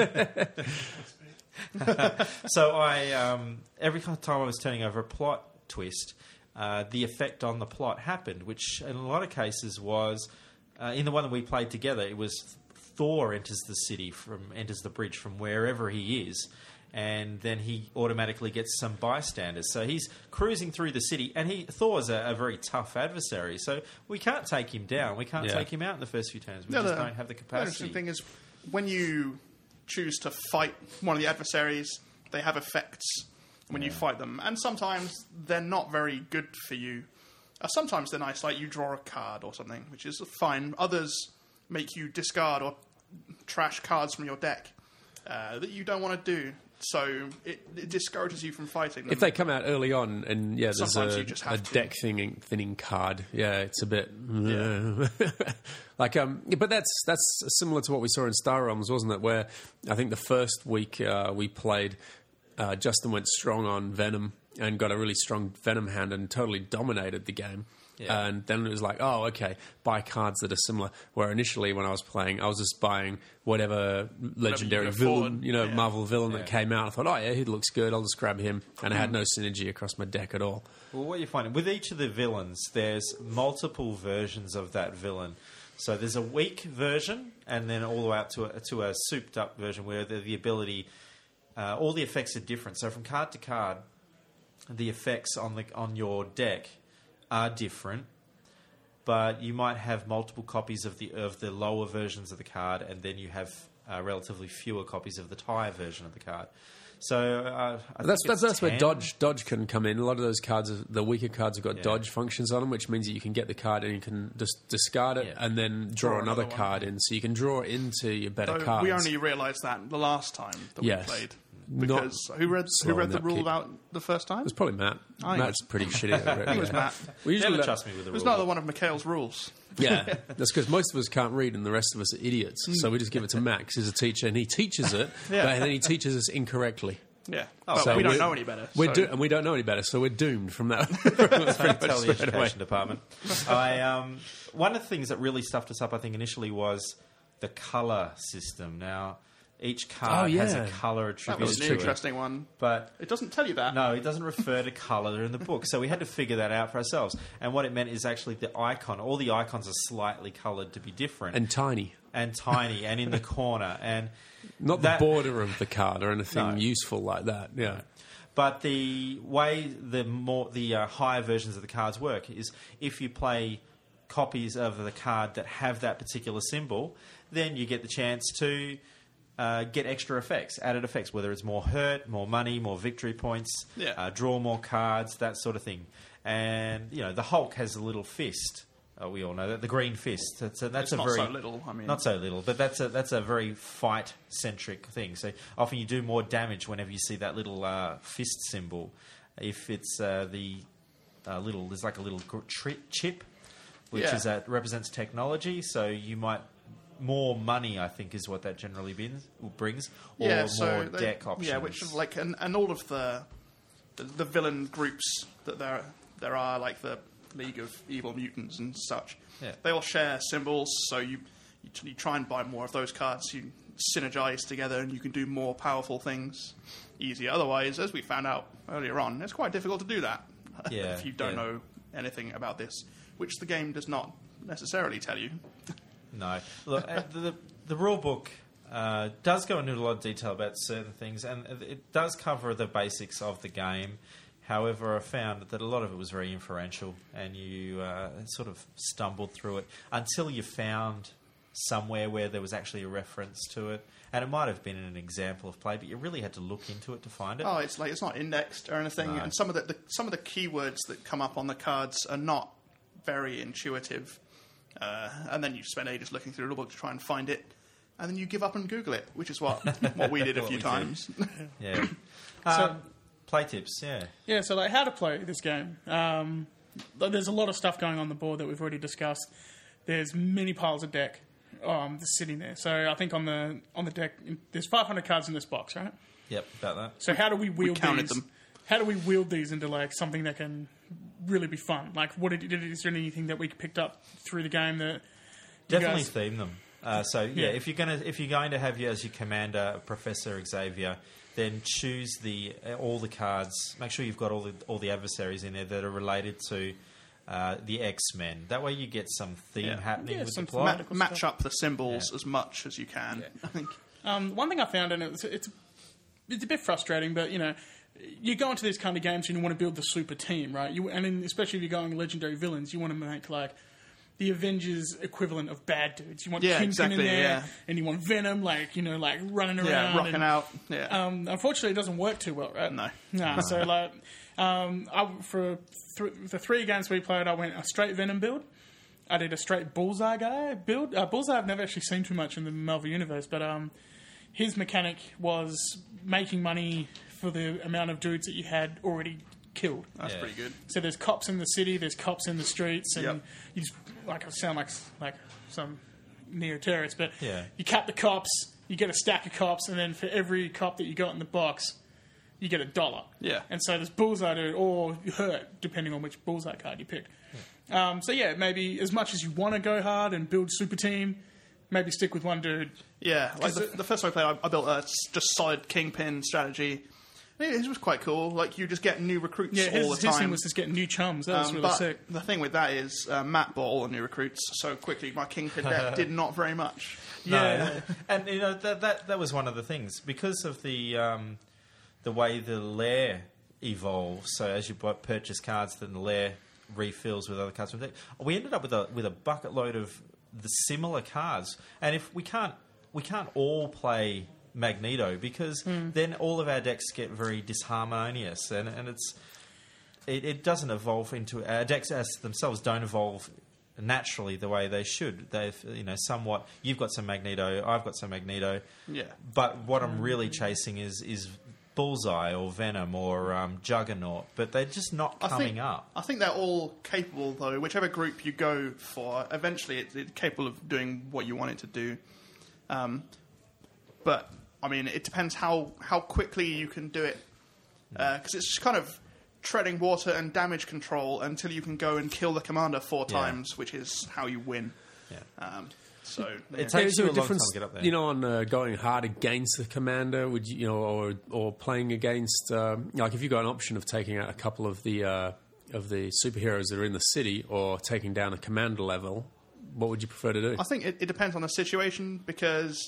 So every time I was turning over a plot twist, the effect on the plot happened, which in a lot of cases was in the one that we played together. It was Thor enters the bridge from wherever he is, and then he automatically gets some bystanders. So he's cruising through the city, and Thor's a very tough adversary. So we can't take him down. We can't take him out in the first few turns. We just don't have the The capacity. interesting thing is when you choose to fight one of the adversaries, they have effects when you fight them, and sometimes they're not very good for you. Sometimes they're nice, like you draw a card or something, which is fine. Others make you discard or trash cards from your deck that you don't want to do. So it discourages you from fighting them. If they come out early on, and there's Sometimes you just a have to. deck thinning card, it's a bit like but that's similar to what we saw in Star Realms, wasn't it? Where I think the first week we played, Justin went strong on Venom, and got a really strong Venom hand and totally dominated the game. Yeah. And then it was like, oh, okay, buy cards that are similar. Where initially when I was playing, I was just buying whatever legendary you could villain, afford. Marvel villain that came out. I thought, oh yeah, he looks good, I'll just grab him. And I had no synergy across my deck at all. Well, what you find with each of the villains, there's multiple versions of that villain. So there's a weak version, and then all the way up to a souped up version where the ability, all the effects are different. So from card to card, the effects on your deck are different, but you might have multiple copies of the lower versions of the card, and then you have relatively fewer copies of the higher version of the card. So that's where dodge can come in. A lot of those cards, the weaker cards, have got dodge functions on them, which means that you can get the card and you can just discard it and then draw another card in. So you can draw into your better cards. We only realised that the last time that we played. Because who read the rule out the first time? It was probably Matt. Matt's pretty shitty at it. I think it was Matt. We usually Never trust me with the It was rule. another one of Mikhail's rules. Yeah, that's because most of us can't read and the rest of us are idiots. So we just give it to Matt 'cause he's a teacher and he teaches it, but then he teaches us incorrectly. Yeah. So we don't we're- know any better. And we don't know any better, so we're doomed from that. Tell the education department. One of the things that really stuffed us up, I think, initially was the colour system. Now, each card has a colour That attributed was an to it, interesting one. but It doesn't tell you that. no, it doesn't refer to colour in the book. So we had to figure that out for ourselves. And what it meant is actually the icon. All the icons are slightly coloured to be different And tiny. and tiny and in the corner. And Not that- the border of the card or anything No. useful like that. Yeah. But the way the higher versions of the cards work is if you play copies of the card that have that particular symbol, then you get the chance to get extra effects, added effects, whether it's more hurt, more money, more victory points, draw more cards, that sort of thing. And the Hulk has a little fist. We all know that, the green fist. That's It's a not very so little. I mean, not so little, but that's a very fight centric thing. So often you do more damage whenever you see that little fist symbol. If it's there's like a little chip, which is represents technology. So you might more money, I think, is what that generally brings, or more deck options. Yeah, which is like and all of the villain groups that there are, like the League of Evil Mutants and such. Yeah. They all share symbols, so you try and buy more of those cards. You synergize together, and you can do more powerful things easier. Otherwise, as we found out earlier on, it's quite difficult to do that if you don't know anything about this, which the game does not necessarily tell you. No. Look, the rule book does go into a lot of detail about certain things, and it does cover the basics of the game. However, I found that a lot of it was very inferential, and you sort of stumbled through it until you found somewhere where there was actually a reference to it. And it might have been an example of play, but you really had to look into it to find it. Oh, it's not indexed or anything, and some of the keywords that come up on the cards are not very intuitive. And then you spend ages looking through the book to try and find it, and then you give up and Google it, which is what we did a few times. Yeah. Play tips, Yeah, so like how to play this game. There's a lot of stuff going on the board that we've already discussed. There's many piles of deck just sitting there. So I think on the deck, there's 500 cards in this box, right? Yep, about that. So how do we wield counted these? them. How do we wield these into like something that can really be fun? Like, is there anything that we picked up through the game that you Definitely guys- theme them. If you're going to have you as your commander, Professor Xavier, then choose all the cards. Make sure you've got all the adversaries in there that are related to the X-Men. That way, you get some theme happening with the some plot. Match up the symbols as much as you can. I think. One thing I found, and it's a bit frustrating, but you go into these kind of games and you want to build the super team, right? Especially if you're going legendary villains, you want to make like the Avengers equivalent of bad dudes. You want Kingpin in there, and you want Venom, like running around, rocking out. Yeah. Unfortunately, it doesn't work too well, right? No. So like, for the 3 games we played, I went a straight Venom build. I did a straight Bullseye build. Bullseye I've never actually seen too much in the Marvel Universe, but his mechanic was making money for the amount of dudes that you had already killed. That's pretty good. So there's cops in the city, there's cops in the streets, and you just I sound like some neo-terrorist, but you cap the cops, you get a stack of cops, and then for every cop that you got in the box, you get $1. Yeah. And so there's bullseye or hurt, depending on which bullseye card you pick. So yeah, maybe as much as you want to go hard and build super team, maybe stick with one dude. Yeah, like the first time I played, I built a just solid kingpin strategy. It was quite cool. Like, you just get new recruits Yeah, all the his time. thing was just getting new chums. That was really but sick. the thing with that is Matt bought all the new recruits so quickly. My kingpin deck did not very much. Yeah. And you know that was one of the things because of the way the lair evolves. So as you purchase cards, then the lair refills with other cards from the deck. We ended up with a bucket load of the similar cards, and if we can't all play Magneto because then all of our decks get very disharmonious, and it doesn't evolve into our decks as themselves don't evolve naturally the way they should. They've somewhat. You've got some Magneto, I've got some Magneto. Yeah. But what I'm really chasing is Bullseye or Venom or Juggernaut, but they're just not coming up. I think they're all capable, though. Whichever group you go for, eventually it's capable of doing what you want it to do. But I mean, it depends how quickly you can do it, because it's just kind of treading water and damage control until you can go and kill the commander 4 times, which is how you win. Yeah. So It takes Is there you a a long time difference, to get up there. on going hard against the commander? Would or playing against like if you got an option of taking out a couple of the superheroes that are in the city, or taking down a commander level, what would you prefer to do? I think it depends on the situation, because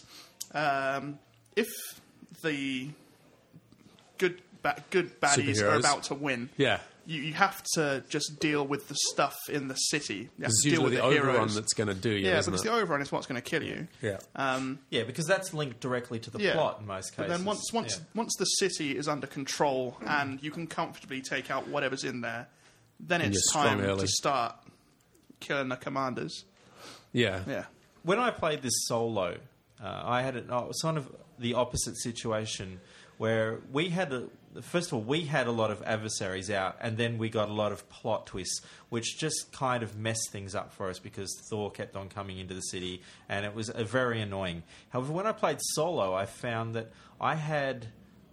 if the good baddies are Superheroes. about to win, Yeah, you have to just deal with the stuff in the city. You have it's to deal with usually the the overrun heroes. that's going to do you. Yeah, isn't because it? the overrun is what's going to kill you. Yeah. Yeah, because that's linked directly to the Yeah. plot in most But cases. then once the city is under control and you can comfortably take out whatever's in there, then And it's you're strong time early. to start killing the commanders. Yeah. Yeah. When I played this solo, I had sort of the opposite situation where we had first of all, we had a lot of adversaries out, and then we got a lot of plot twists, which just kind of messed things up for us because Thor kept on coming into the city, and it was very annoying. However, when I played solo, I found that I had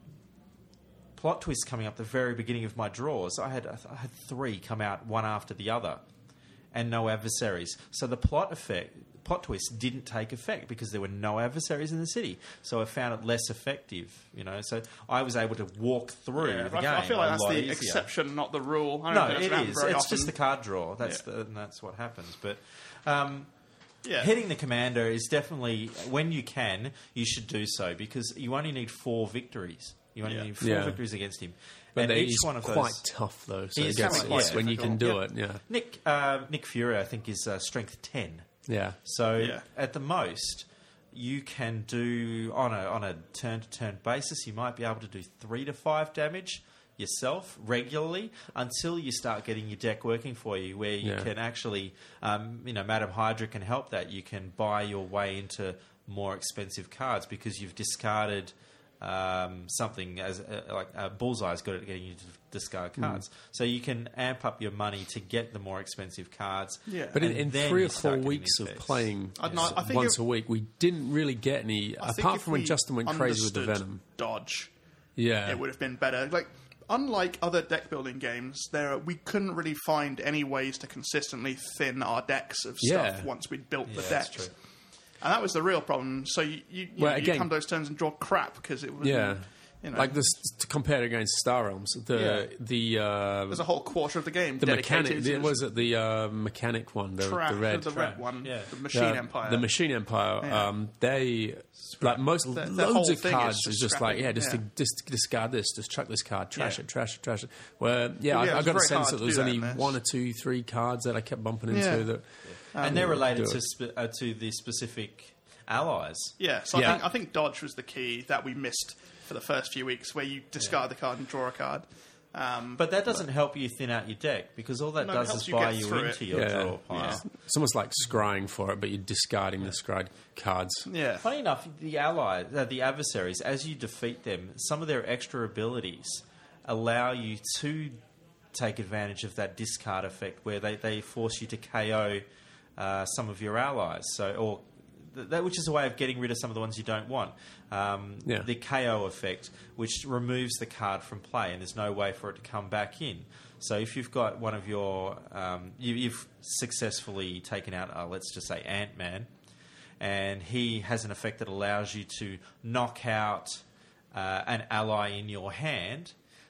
plot twists coming up at the very beginning of my draws. I had 3 come out one after the other, and no adversaries. So the plot twist didn't take effect because there were no adversaries in the city. So I found it less effective, So I was able to walk through the game. I feel like a that's lot the easier. exception, not the rule. I don't No, think that's it happened is. very It's often. just the card draw. That's what happens. But Yeah. hitting the commander is definitely, when you can, you should do so because you only need 4 victories. You only need 4 Yeah. victories against him. But and each he's one of quite those. tough, though. So He I is guess quite it's when you can do difficult. it. Nick Fury, I think, is strength 10. Yeah. So Yeah. at the most, you can do on a turn-to-turn basis, you might be able to do 3 to 5 damage yourself regularly until you start getting your deck working for you, where you can actually, Madam Hydra can help that. You can buy your way into more expensive cards because you've discarded something as like Bullseye's good at getting you to discard cards. So you can amp up your money to get the more expensive cards. Yeah. But and in then 3 you or 4 start getting weeks of effects. playing I think once if- a week, we didn't really get any, I think apart if from when we Justin went crazy with the understood Venom. dodge, Yeah. it would have been better. Like, unlike other deck building games, we couldn't really find any ways to consistently thin our decks of stuff Yeah. once we'd built the that's decks. true. And that was the real problem. So you again- come those turns and draw crap because it was Like this, compared against Star Realms, there's a whole quarter of the game the dedicated mechanic, to was it the mechanic one, the trash, red, the red one, Yeah. the Machine Empire. the Machine Empire. Yeah. They like most The loads whole of thing cards is is just just like scrapping. just discard this, just chuck this card, trash Yeah. it, trash it, trash it. Where Yeah, I it's got a very sense hard that to there was do that only in this. 1 or 2, 3 cards that I kept bumping into Yeah. that. And they're related do to the specific allies. Yeah, so Yeah. I think dodge was the key that we missed for the first few weeks, where you discard the card and draw a card. But that doesn't help you thin out your deck because all that No, it does helps is you buy get you through into it. your Yeah. draw pile. It's almost like scrying for it, but you're discarding the scryed cards. Yeah, Funny enough, the allies, the adversaries, as you defeat them, some of their extra abilities allow you to take advantage of that discard effect, where they force you to KO some of your allies. So, or which is a way of getting rid of some of the ones you don't want. The KO effect, which removes the card from play, and there's no way for it to come back in. So if you've got one of your, you've successfully taken out, let's just say Ant-Man, and he has an effect that allows you to knock out an ally in your hand,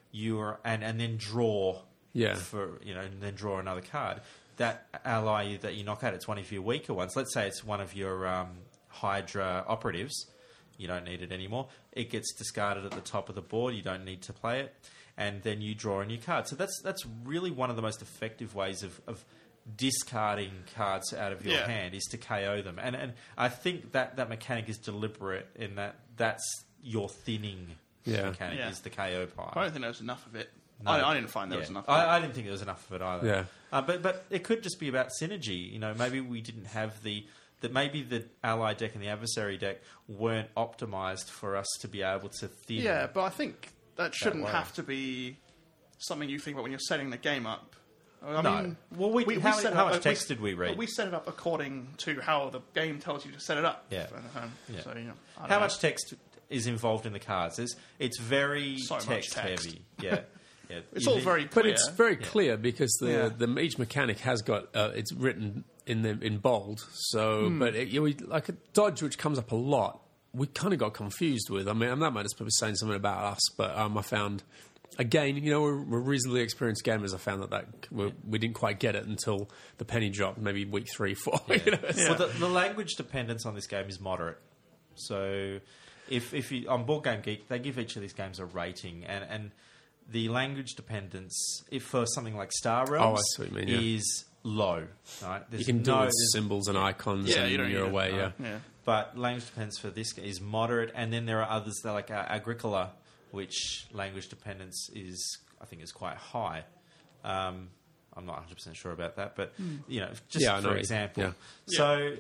and then draw. Yeah. And then draw another card. That ally that you knock out, it's one of your weaker ones. Let's say it's one of your Hydra operatives. You don't need it anymore. It gets discarded at the top of the board. You don't need to play it. And then you draw a new card. So that's really one of the most effective ways of discarding cards out of your hand is to KO them. And I think that mechanic is deliberate in that's your thinning mechanic is the KO part. I don't think there was enough of it. No. I didn't find there was enough. I didn't think there was enough of it either. Yeah. But it could just be about synergy. Maybe we didn't have maybe the ally deck and the adversary deck weren't optimized for us to be able to thin. Yeah, but I think that shouldn't way. have to be something you think about when you're setting the game up. I mean, Well, how much text did we read? We set it up according to how the game tells you to set it up. Yeah. So, I don't How know. much text is involved in the cards? It's very So much text text. heavy. Yeah. It's all very clear. But it's very clear because each mechanic has got it's written in bold. So, but like a dodge, which comes up a lot, we kind of got confused with. I mean, that might just be saying something about us, but I found again, we're reasonably experienced gamers. I found that we didn't quite get it until the penny dropped, maybe week 3, 4. Well, the language dependence on this game is moderate. So, if you on Board Game Geek, they give each of these games a rating, and the language dependence, if for something like Star Realms, I see what you mean, is low. Right? You can do it with symbols and icons, and you don't you're need away. it. Yeah. But language dependence for this is moderate, and then there are others that like Agricola, which language dependence is quite high. I'm not 100% sure about that, but for example. Yeah. So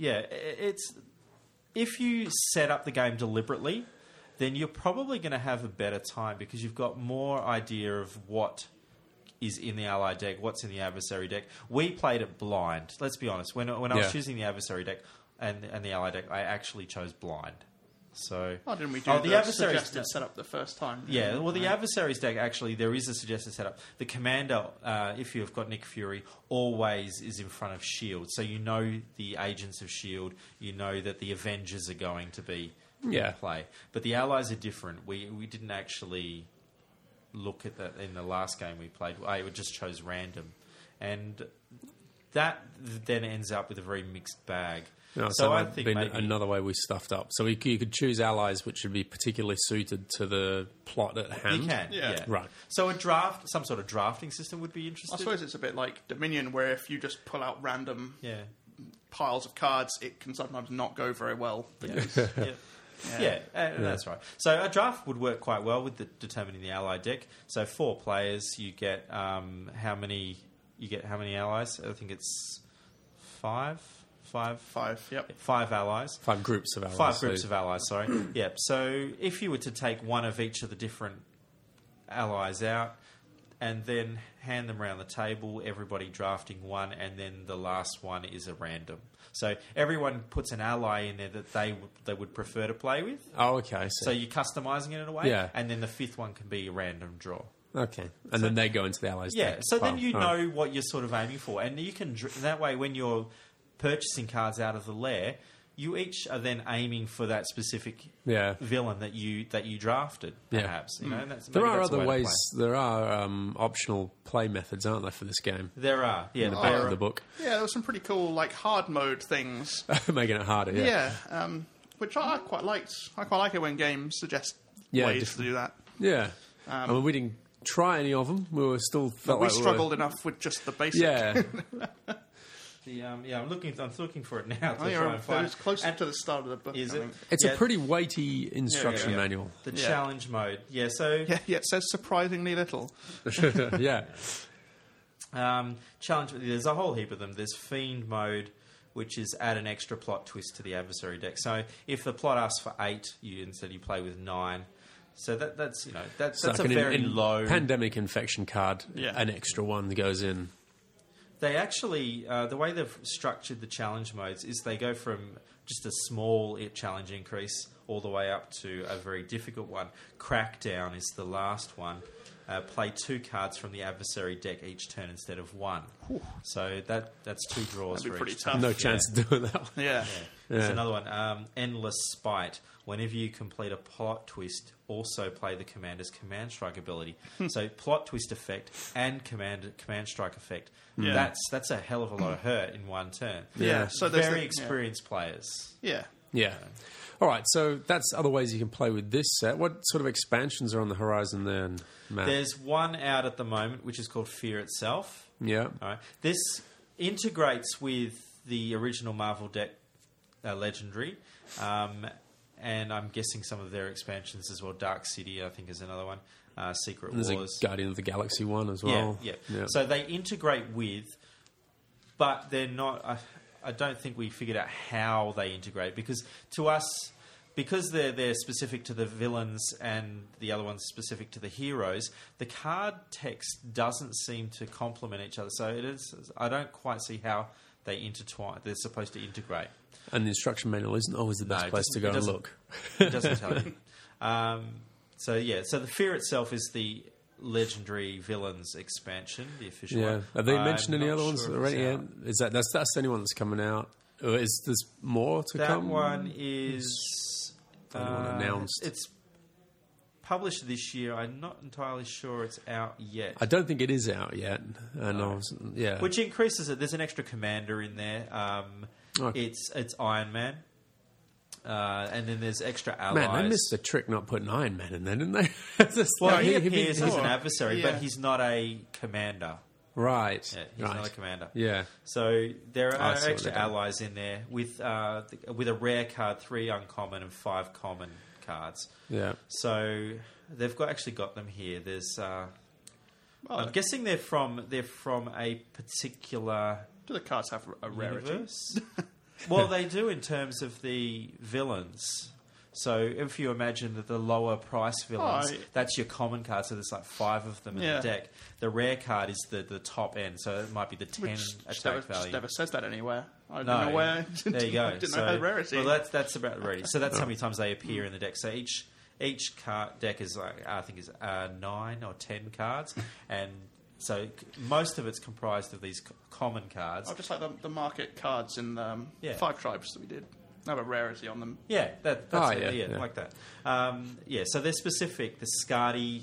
it's if you set up the game deliberately, then you're probably going to have a better time because you've got more idea of what is in the ally deck, what's in the adversary deck. We played it blind. Let's be honest. When I was choosing the adversary deck and the ally deck, I actually chose blind. So, why didn't we do the suggested setup the first time? Yeah, well, the adversaries deck, actually, there is a suggested setup. The commander, if you've got Nick Fury, always is in front of S.H.I.E.L.D. So you know the agents of S.H.I.E.L.D., you know that the Avengers are going to be in play. But the allies are different. We didn't actually look at that in the last game we played. I just chose random. And that then ends up with a very mixed bag. No, so I think maybe another way we stuffed up. So you could choose allies which would be particularly suited to the plot at hand. You can, yeah. Right. So some sort of drafting system would be interesting. I suppose it's a bit like Dominion, where if you just pull out random piles of cards, it can sometimes not go very well. Because, that's right. So a draft would work quite well with determining the ally deck. So 4 players, you get how many allies? I think it's 5. 5, yep. 5 allies. 5 groups of allies. 5 groups of allies, sorry. Yep. So if you were to take one of each of the different allies out and then hand them around the table, everybody drafting one, and then the last one is a random. So everyone puts an ally in there that they would prefer to play with. Oh, okay. I see. So you're customising it in a way. Yeah. And then the 5th one can be a random draw. Okay. And then they go into the allies deck. So then you know what you're sort of aiming for. And you can that way when you're purchasing cards out of the lair, you each are then aiming for that specific villain that you drafted, perhaps. You know, and there are other ways. There are optional play methods, aren't there, for this game? There are. Yeah, in the back of the book. Yeah, there were some pretty cool hard mode things, making it harder. Yeah. Which I quite liked. I quite like it when games suggest ways to do that. Yeah. I mean, we didn't try any of them. We were still felt we like struggled enough with just the basic. Yeah. I'm looking for it now to try and find it. It's closer to the start of the book. Is it? It's a pretty weighty instruction manual. The challenge mode. Yeah, so... Yeah, it says surprisingly little. Yeah. Challenge... There's a whole heap of them. There's Fiend mode, which is add an extra plot twist to the adversary deck. So if the plot asks for 8, you play with 9. So that's like a very low... Pandemic infection card, Yeah. an extra one that goes in. They actually, the way they've structured the challenge modes is they go from just a small challenge increase all the way up to a very difficult one. Crackdown is the last one. Play 2 cards from the adversary deck each turn instead of 1. So that's 2 draws That'd be for pretty each tough. turn. No chance of doing that. Yeah. There's another one. Endless Spite. Whenever you complete a plot twist, also play the commander's command strike ability. So plot twist effect and command strike effect. Yeah. That's a hell of a lot of hurt in one turn. Yeah. So there's Very the- experienced players. Yeah. Yeah. All right, so that's other ways you can play with this set. What sort of expansions are on the horizon then, Matt? There's one out at the moment, which is called Fear Itself. Yeah. All right. This integrates with the original Marvel deck, Legendary, and I'm guessing some of their expansions as well. Dark City, I think, is another one. Secret There's Wars. a Guardian of the Galaxy one as well. Yeah. So they integrate with, but they're not. I don't think we figured out how they integrate, because to us, because they're specific to the villains and the other one's specific to the heroes, the card text doesn't seem to complement each other. So it is. I don't quite see how they intertwine. They're supposed to integrate. And the instruction manual isn't always the best it place to go and doesn't- look. It doesn't tell you. So the Fear Itself is the Legendary Villains expansion, the official Yeah. one. Have they I'm mentioned any not other ones sure if already? it's Yeah. Is that's the only one that's coming out? Or is there's more to That come? one is the only one announced. It's published this year. I'm not entirely sure it's out yet. I don't think it is out yet. And I was, yeah. Which increases it. There's an extra commander in there. Okay. It's Iron Man. And then there's extra allies. Man, they missed the trick not putting Iron Man in there, didn't they? It's just Well, like, he he'd be- appears as an Oh, adversary, yeah. but he's not a commander. Right. Yeah, he's right. not a commander. Yeah. So there I are see what extra they're doing. allies in there with a rare card, 3 uncommon and 5 common cards. Yeah. So they've actually got them here. There's I'm guessing they're from a particular Do the cards have a rarity? universe. Well, they do in terms of the villains. So if you imagine that the lower price villains, that's your common card. So there's like 5 of them in Yeah. the deck. The rare card is the top end. So it might be the 10 Which attack value. never says that anywhere. I No, don't know where. there you go. I didn't know it had rarity. Well, that's about the rarity. So that's how many times they appear in the deck. So each card deck is like I think is 9 or 10 cards, and so most of it's comprised of these common cards. Oh, just like the market cards in the Yeah. 5 tribes that we did. They have a rarity on them. Yeah, that's Oh, it, yeah. like that. So they're specific. The Skadi,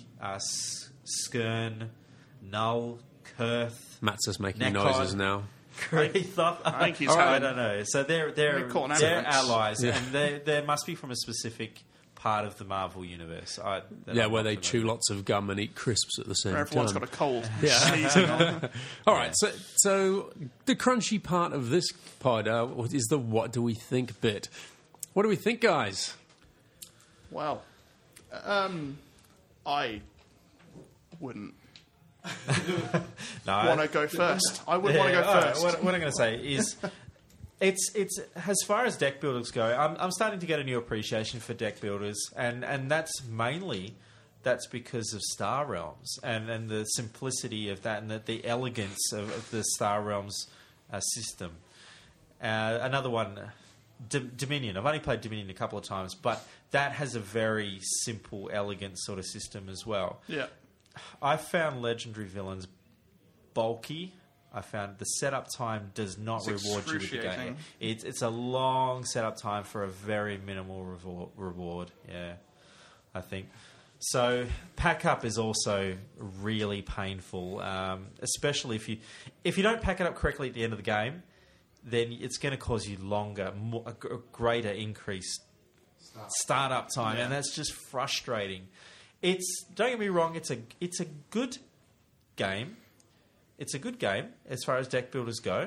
Skirn, Null, Kurth, Matt's just making Necron. noises now. Kreithoth. I think he's I had- don't know. So they're caught an ambulance. allies, Yeah. and they must be from a specific part of the Marvel universe. That Yeah, I'm where not they familiar chew with. lots of gum and eat crisps at the same Where everyone's time. got a cold. Yeah. Sneezing on. All right, so the crunchy part of this pod is the what do we think bit. What do we think, guys? Wow. I wouldn't No, want to go first. I wouldn't want to go all right, first. what I'm going to say is, it's as far as deck builders go, I'm starting to get a new appreciation for deck builders, and that's because of Star Realms and the simplicity of that, and the elegance of the Star Realms system. Another one, Dominion. I've only played Dominion a couple of times, but that has a very simple, elegant sort of system as well. Yeah. I found legendary villains bulky. I found the setup time does not It's reward you with the game. excruciating. It's a long setup time for a very minimal reward. Yeah, I think. So pack up is also really painful, especially if you don't pack it up correctly at the end of the game. Then it's going to cause you a greater increased startup time, and that's just frustrating. Don't get me wrong, it's a good game. It's a good game as far as deck builders go.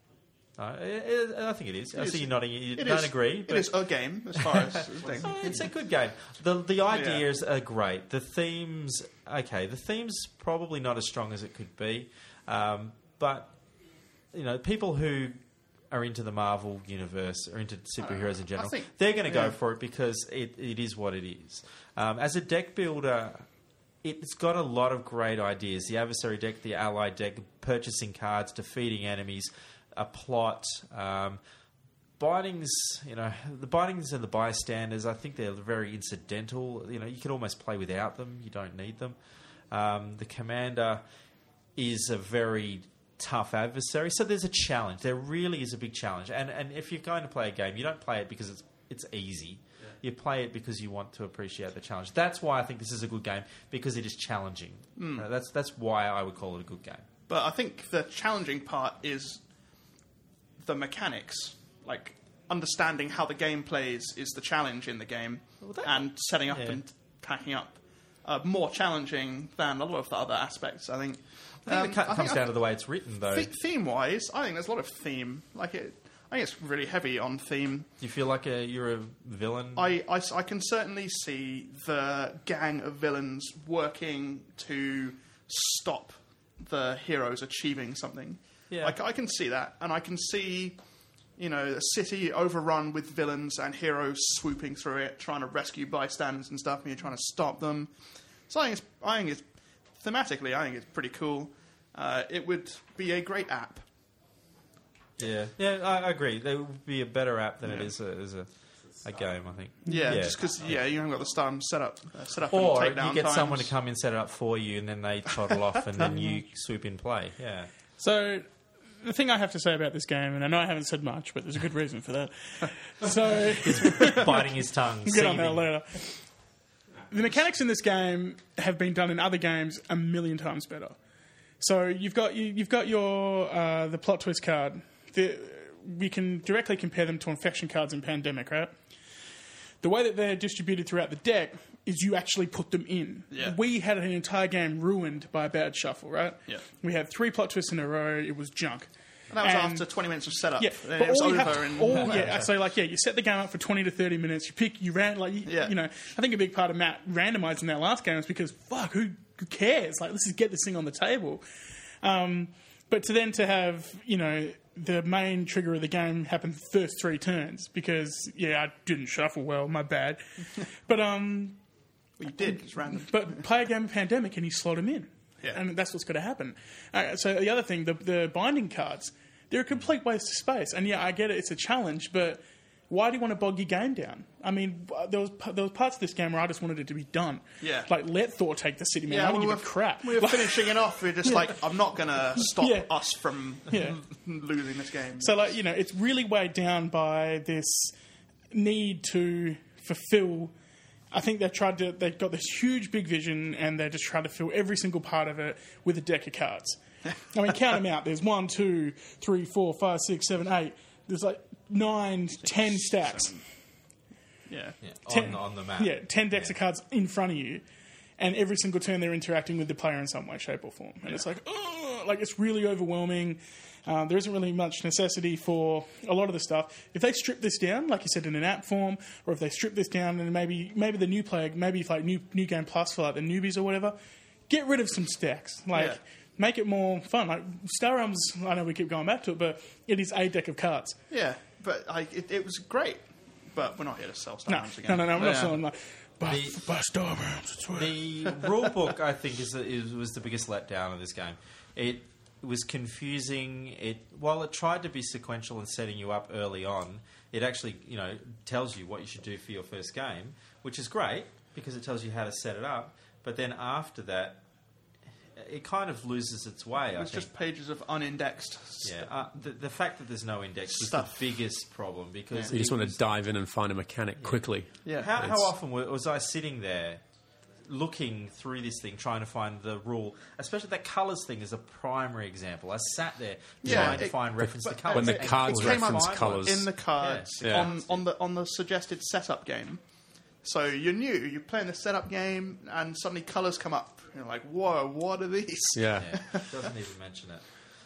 I think it is. I see you nodding. You It don't is- agree, but It is a game as far as thing. it's a good game. The ideas are great. The themes, okay. The themes probably not as strong as it could be, but people who are into the Marvel universe or into superheroes in general, think- they're going to go yeah. for it because it is what it is. As a deck builder, it's got a lot of great ideas. The adversary deck, the ally deck, purchasing cards, defeating enemies, a plot. Bindings, the bindings and the bystanders, I think they're very incidental. You can almost play without them. You don't need them. The commander is a very tough adversary. So there's a challenge. There really is a big challenge. And if you're going to play a game, you don't play it because it's easy. You play it because you want to appreciate the challenge. That's why I think this is a good game, because it is challenging. That's why I would call it a good game. But I think the challenging part is the mechanics. Like, understanding how the game plays is the challenge in the game, and setting up and packing up more challenging than a lot of the other aspects, I think. I think it comes down to the way it's written, though. Theme-wise, I think there's a lot of theme. I think it's really heavy on theme. Do you feel like you're a villain? I can certainly see the gang of villains working to stop the heroes achieving something. Yeah. I can see that, and I can see, a city overrun with villains and heroes swooping through it, trying to rescue bystanders and stuff, and you're trying to stop them. So I think it's thematically, I think it's pretty cool. It would be a great app. Yeah, I agree. There would be a better app than it is as a game, I think. Yeah, just because you haven't got the start set up or and take down you get times. someone to come in, set it up for you, and then they toddle off, and then you swoop in play. Yeah. So the thing I have to say about this game, and I know I haven't said much, but there's a good reason for that. So Biting his tongue. Get on that later. The mechanics in this game have been done in other games a million times better. So you've got your the plot twist card. We can directly compare them to infection cards in Pandemic, right? The way that they're distributed throughout the deck is you actually put them in. Yeah. We had an entire game ruined by a bad shuffle, right? Yeah. We had 3 plot twists in a row. It was junk. And that was after 20 minutes of setup. Yeah, And but it was all you over have to, you set the game up for 20 to 30 minutes. You ran, I think a big part of Matt randomizing that last game was because, who cares? Like, let's just get this thing on the table. But to have, the main trigger of the game happen first 3 turns because, I didn't shuffle well, my bad. But, you did, it's random. But play a game of Pandemic and you slot them in. Yeah. And that's what's going to happen. So the other thing, the binding cards, they're a complete waste of space. And I get it, it's a challenge, but why do you want to bog your game down? I mean, there was parts of this game where I just wanted it to be done. Yeah. Like, let Thor take the city, man. I don't give a crap. We were finishing it off. We were just I'm not going to stop us from losing this game. So, it's really weighed down by this need to fulfill. I think they've got this huge, big vision, and they're just trying to fill every single part of it with a deck of cards. I mean, count them out. There's 1, 2, 3, 4, 5, 6, 7, 8. There's 9, 10 stacks. Yeah. 10, on the map. Yeah, 10 decks of cards in front of you. And every single turn they're interacting with the player in some way, shape, or form. And it's it's really overwhelming. There isn't really much necessity for a lot of the stuff. If they strip this down, like you said, in an app form, or if they strip this down and maybe the new player, maybe if New Game Plus for the newbies or whatever, get rid of some stacks. Make it more fun. Like Star Realms, I know we keep going back to it, but it is a deck of cards. Yeah, but it was great. But we're not here to sell Star Realms again. No, I'm not selling buy Star Realms. The rule book, I think, was the biggest letdown of this game. It was confusing. While it tried to be sequential and setting you up early on, it actually tells you what you should do for your first game, which is great because it tells you how to set it up. But then after that, it kind of loses its way. It's just pages of unindexed. Yeah, the fact that there's no index is the biggest problem because you just want to dive in and find a mechanic quickly. Yeah. How often was I sitting there looking through this thing, trying to find the rule? Especially that colours thing is a primary example. I sat there trying to find reference to colours. When the cards reference colours. In the cards on the suggested setup game. So you're new, you're playing the setup game, and suddenly colours come up. You're like, whoa, what are these? Yeah. Doesn't even mention it.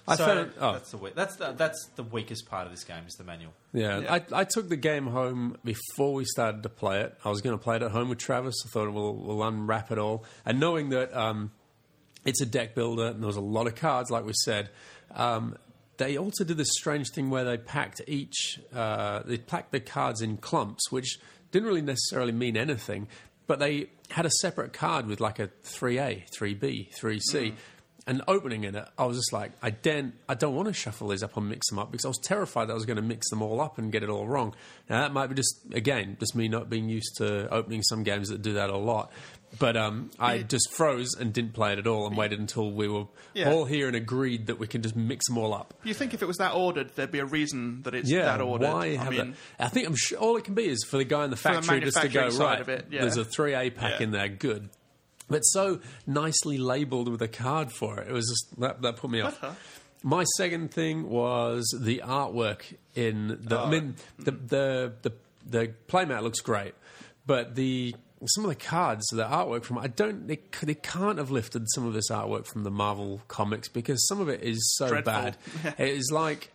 That's the weakest part of this game is the manual. Yeah. I took the game home before we started to play it. I was going to play it at home with Travis. I thought we'll unwrap it all. And knowing that it's a deck builder and there was a lot of cards, like we said, they also did this strange thing where they packed the cards in clumps, which didn't really necessarily mean anything. but they had a separate card with like a 3A, 3B, 3C. And opening it, I was just like, I don't want to shuffle these up and mix them up because I was terrified that I was going to mix them all up and get it all wrong. Now, that might be just me not being used to opening some games that do that a lot. But I just froze and didn't play it at all and waited until we were all here and agreed that we could just mix them all up. You think if it was that ordered, there'd be a reason that it's that ordered? Why have that? I think I'm sure all it can be is for the guy in the factory just to go, manufacturing right, side of it, there's a 3A pack in there, good. But so nicely labelled with a card for it. It was just, that put me off. My second thing was the artwork in the. I mean, the playmat looks great, but some of the cards, the artwork from they can't have lifted some of this artwork from the Marvel comics because some of it is so dreadful. bad. It is like.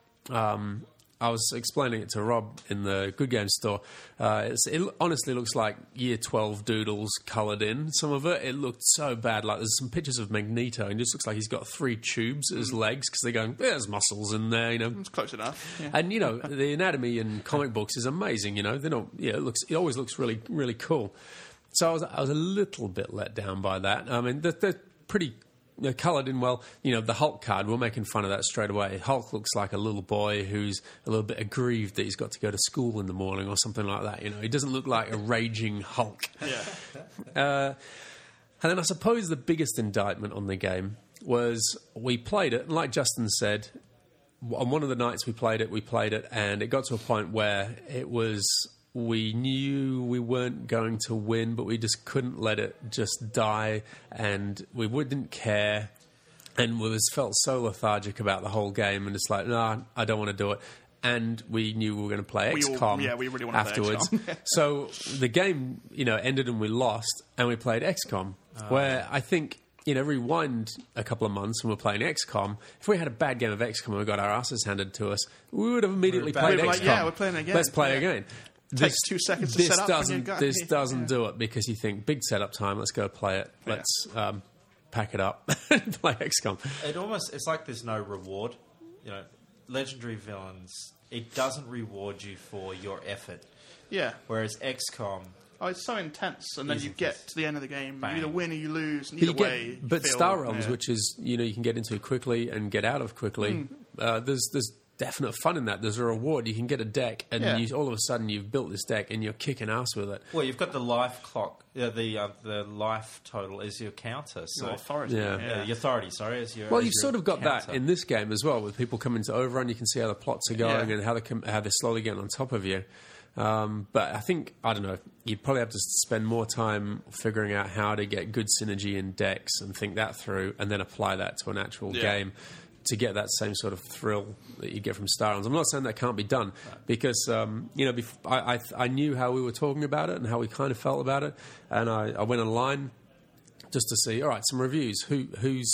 I was explaining it to Rob in the Good Games store. It honestly looks like Year 12 doodles coloured in. Some of it looked so bad. Like there's some pictures of Magneto, and it just looks like he's got 3 tubes as legs because they're going. There's muscles in there, you know. It's close enough. Yeah. And you know the anatomy in comic books is amazing. You know they don't. Yeah, it always looks really really cool. So I was a little bit let down by that. I mean they're pretty. They're coloured in well. You know, the Hulk card, we're making fun of that straight away. Hulk looks like a little boy who's a little bit aggrieved that he's got to go to school in the morning or something like that. You know, he doesn't look like a raging Hulk. Yeah. And then I suppose the biggest indictment on the game was we played it, and like Justin said, on one of the nights we played it, and it got to a point where it was... We knew we weren't going to win, but we just couldn't let it just die, and we didn't care, and we felt so lethargic about the whole game, and it's like, no, I don't want to do it. And we knew we were going to play XCOM we really wanted afterwards. to play XCOM. So the game, ended and we lost, and we played XCOM, where I think... rewind a couple of months and we're playing XCOM. If we had a bad game of XCOM and we got our asses handed to us, we would have immediately played XCOM. Like, yeah, we're playing again. Let's play again. Takes 2 seconds to set up. This doesn't do it because you think big setup time. Let's go play it. Let's pack it up and play XCOM. It's like there's no reward. Legendary Villains. It doesn't reward you for your effort. Yeah. Whereas XCOM. Oh, it's so intense, and then you get to the end of the game, Bang. you either win or you lose, and either way... But Star Realms, which is, you can get into quickly and get out of quickly, there's definite fun in that. There's a reward. You can get a deck, and all of a sudden you've built this deck, and you're kicking ass with it. Well, you've got the life clock. The life total is your counter. So your authority. Your authority, sorry. Well, you've sort of got that in this game as well, with people coming to Overrun. You can see how the plots are going and how they're slowly getting on top of you. But I think, I don't know, you'd probably have to spend more time figuring out how to get good synergy in decks and think that through and then apply that to an actual game to get that same sort of thrill that you get from Star Realms. I'm not saying that can't be done because, I knew how we were talking about it and how we kind of felt about it, and I went online just to see, all right, some reviews. Who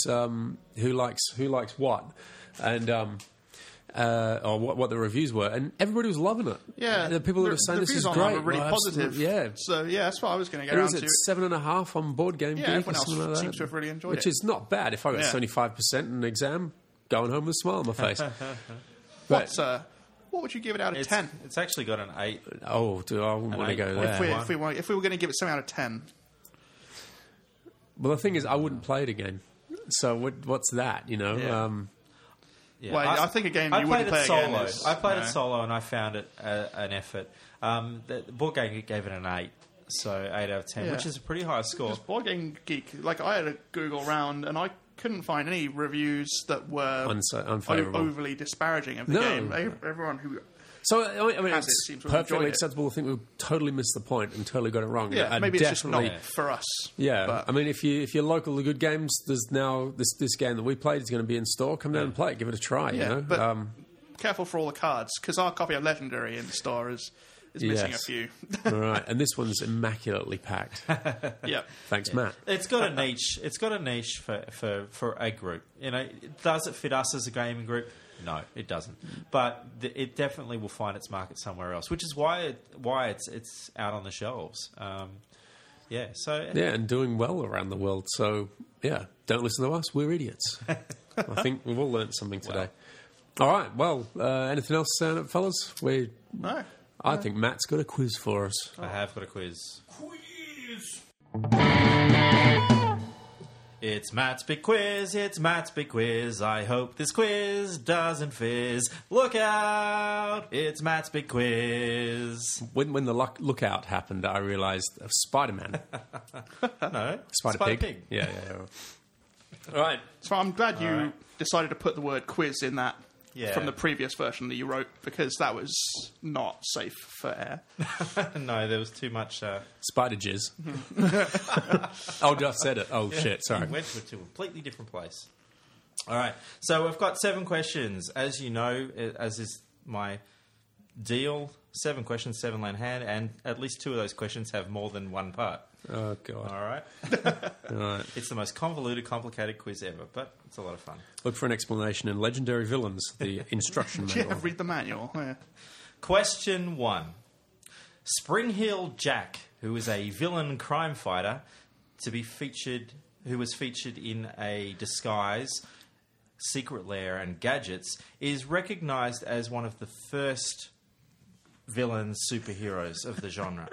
likes what? And... or what the reviews were, and everybody was loving it. Yeah, the people that were saying this is great, were really positive. Yeah, so that's what I was going to get around to. 7.5 on Board Game Geek. Everyone or else something like seems to have really enjoyed it, which is not bad. If I got 75% in an exam, going home with a smile on my face. What would you give it out of 10? It's actually got an 8. Oh, I wouldn't want to go there. If we were going to give it something out of 10. Well, the thing is, I wouldn't play it again. So what's that? Yeah. Yeah. Well, I think a game you wouldn't play solo. again is... I played it solo and I found it an effort. The Board Game Geek gave it an 8, so 8 out of 10, which is a pretty high score. Just Board Game Geek, I had a Google round and I couldn't find any reviews that were unfavorable, overly disparaging of the game. Everyone who... So, I mean, it's seems perfectly acceptable to think we totally missed the point and totally got it wrong. Yeah, maybe it's just not for us. Yeah, but. I mean, if you're local to Good Games, there's now this game that we played is going to be in store. Come down and play it. Give it a try, But careful for all the cards, because our copy of Legendary in the store is missing a few. Right, and this one's immaculately packed. Yeah. Thanks, Matt. It's got a niche. It's got a niche for a group. Does it fit us as a gaming group? No, it doesn't. But it definitely will find its market somewhere else, which is why it's out on the shelves. And doing well around the world. So don't listen to us. We're idiots. I think we've all learned something today. All right. Well, anything else, fellas? No. I think Matt's got a quiz for us. I have got a quiz. It's Matt's Big Quiz, it's Matt's Big Quiz. I hope this quiz doesn't fizz. Look out, it's Matt's Big Quiz. When the lookout happened, I realised of Spider-Man. No, Spider Pig. Yeah. All right. So I'm glad you decided to put the word quiz in that Yeah. from the previous version that you wrote, because that was not safe for air. No, there was too much... Spider jizz. Oh, I've said it. Oh, shit. Sorry. Went to a completely different place. All right, so we've got 7 questions. As you know, as is my deal, 7 questions, 7 land hand, and at least 2 of those questions have more than one part. Oh, God. All right? All right. It's the most convoluted, complicated quiz ever, but it's a lot of fun. Look for an explanation in Legendary Villains, the instruction manual. Yeah, read the manual. Yeah. Question 1. Spring Heel Jack, who is a villain crime fighter, who was featured in a disguise, secret lair, and gadgets, is recognised as one of the first villain superheroes of the genre.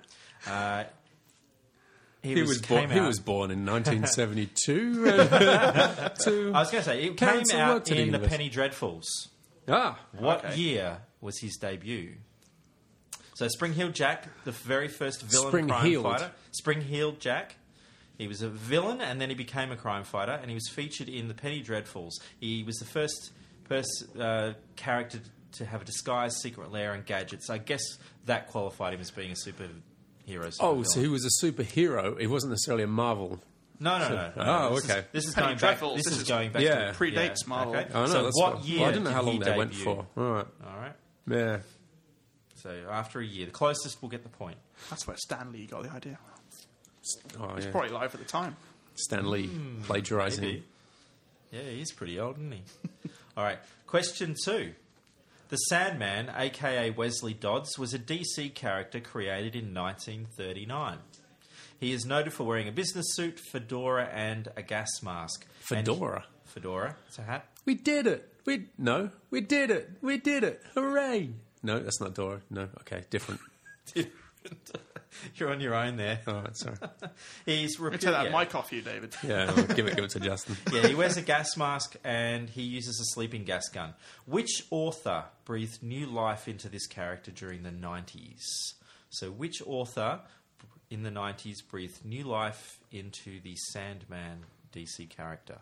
He was born in 1972. I was going to say, it came Council out worked at in the university. Penny Dreadfuls. Ah, What year was his debut? So Spring Heel Jack, the very first villain crime Spring-heeled. fighter. Spring Heel Jack. He was a villain and then he became a crime fighter, and he was featured in the Penny Dreadfuls. He was the first character to have a disguise, secret lair, and gadgets. I guess that qualified him as being a superhero. oh, so he was a superhero. He wasn't necessarily a Marvel. No. Oh, This is- okay. This is Penny going back. Dreadfuls, This this is is- going back. Yeah. to Predates Marvel. Okay. Oh, no, So that's what fine. year? Well, I didn't know did how long he they went debut? for. All right. All right. Yeah. So after a year, the closest will get the point. That's where Stan Lee got the idea. Oh, He's yeah. probably live at the time. Stan Lee plagiarising. Maybe. Yeah, he's pretty old, isn't he? All right. Question 2. The Sandman, a.k.a. Wesley Dodds, was a DC character created in 1939. He is noted for wearing a business suit, fedora, and a gas mask. Fedora? Fedora. It's a hat. We did it. We did it. We did it. Hooray. No, that's not Dora. No, okay, different. You're on your own there. All right, sorry. He's Let me take that mic off you, David. Yeah, well, give it to Justin. Yeah, he wears a gas mask and he uses a sleeping gas gun. Which author breathed new life into this character during the 90s? So which author in the 90s breathed new life into the Sandman DC character?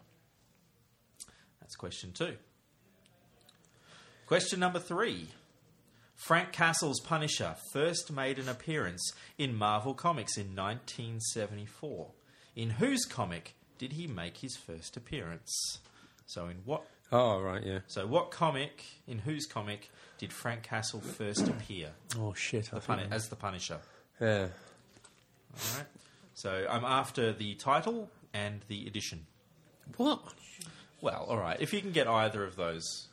That's question 2. Question number 3. Frank Castle's Punisher first made an appearance in Marvel Comics in 1974. In whose comic did he make his first appearance? So in what? Oh, right, yeah. So what comic? In whose comic did Frank Castle first appear Oh, shit. as the Punisher? Yeah. All right. So I'm after the title and the edition. What? Well, all right. If you can get either of those,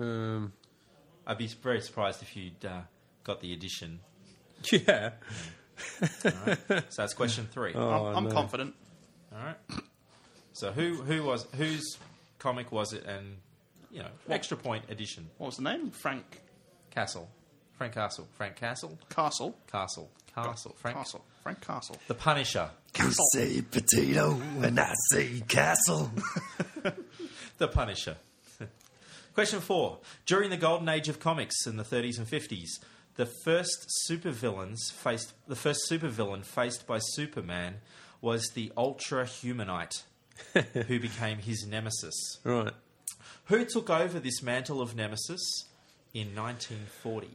I'd be very surprised if you'd got the edition. Yeah. All right. So that's question 3. I'm confident. All right. So whose comic was it? And extra point edition. What was the name? Frank Castle. Frank Castle. Frank Castle. Castle. Castle. Frank Castle. Frank Castle. The Punisher. You say potato and I say castle. The Punisher. Question 4. During the golden age of comics in the 30s and 50s, the first supervillain faced by Superman was the Ultra Humanite, who became his nemesis. Right. Who took over this mantle of nemesis in 1940?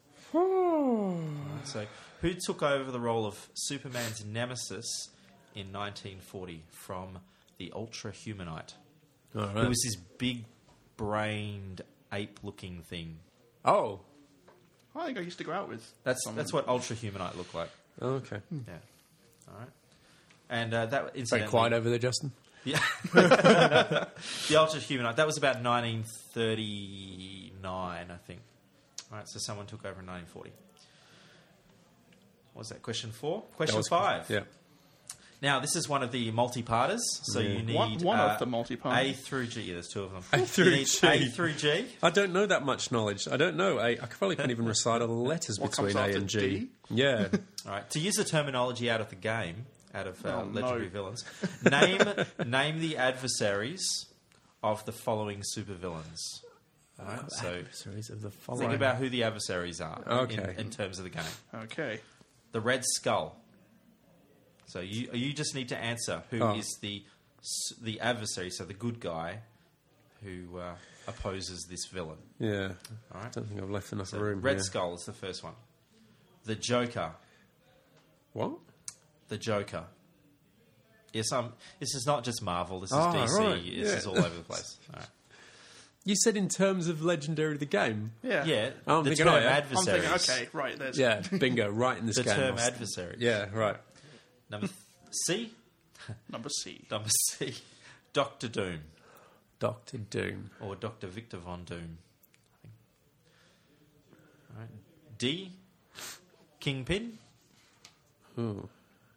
So, who took over the role of Superman's nemesis in 1940 from the Ultra Humanite? All right. Who was this big-brained, ape-looking thing? Oh. I think I used to go out with. That's what Ultra Humanite looked like. Oh, okay. Yeah. All right. And that Very incidentally, quiet over there, Justin. Yeah. The Ultra Humanite. That was about 1939, I think. All right. So someone took over in 1940. What was that? Question 4. Question 5. Yeah. Now, this is one of the multi-parters, so you need One of the multi-parters. A through G. Yeah, there's 2 of them. A through You need G. A through G. I don't know that much knowledge. I don't know. I probably can't even recite all the letters What between comes A after and G. D? Yeah. All right. To use the terminology out of the game, out of Oh, legendary no. villains. Name the adversaries of the following supervillains. All right, so Adversaries of the think following. about who the adversaries are Okay. in terms of the game. Okay. The Red Skull. So you just need to answer who Oh. is the adversary, so the good guy who opposes this villain. Yeah. All I right. don't think I've left enough So room. Red here. Skull is the first one. The Joker. What? The Joker. Yes, this is not just Marvel. This is Ah, DC. right, This yeah. is all over the place. All right. You said in terms of legendary the game. Yeah. Yeah, I'm the thinking, term oh, yeah. I'm adversaries. thinking, okay, right, there's... Yeah, bingo, right in this The game. term adversary. Yeah, right. Number C. Number C. Number C. Doctor Doom. Doctor Doom. Or Dr. Victor Von Doom. I think. All right. D. Kingpin. Ooh.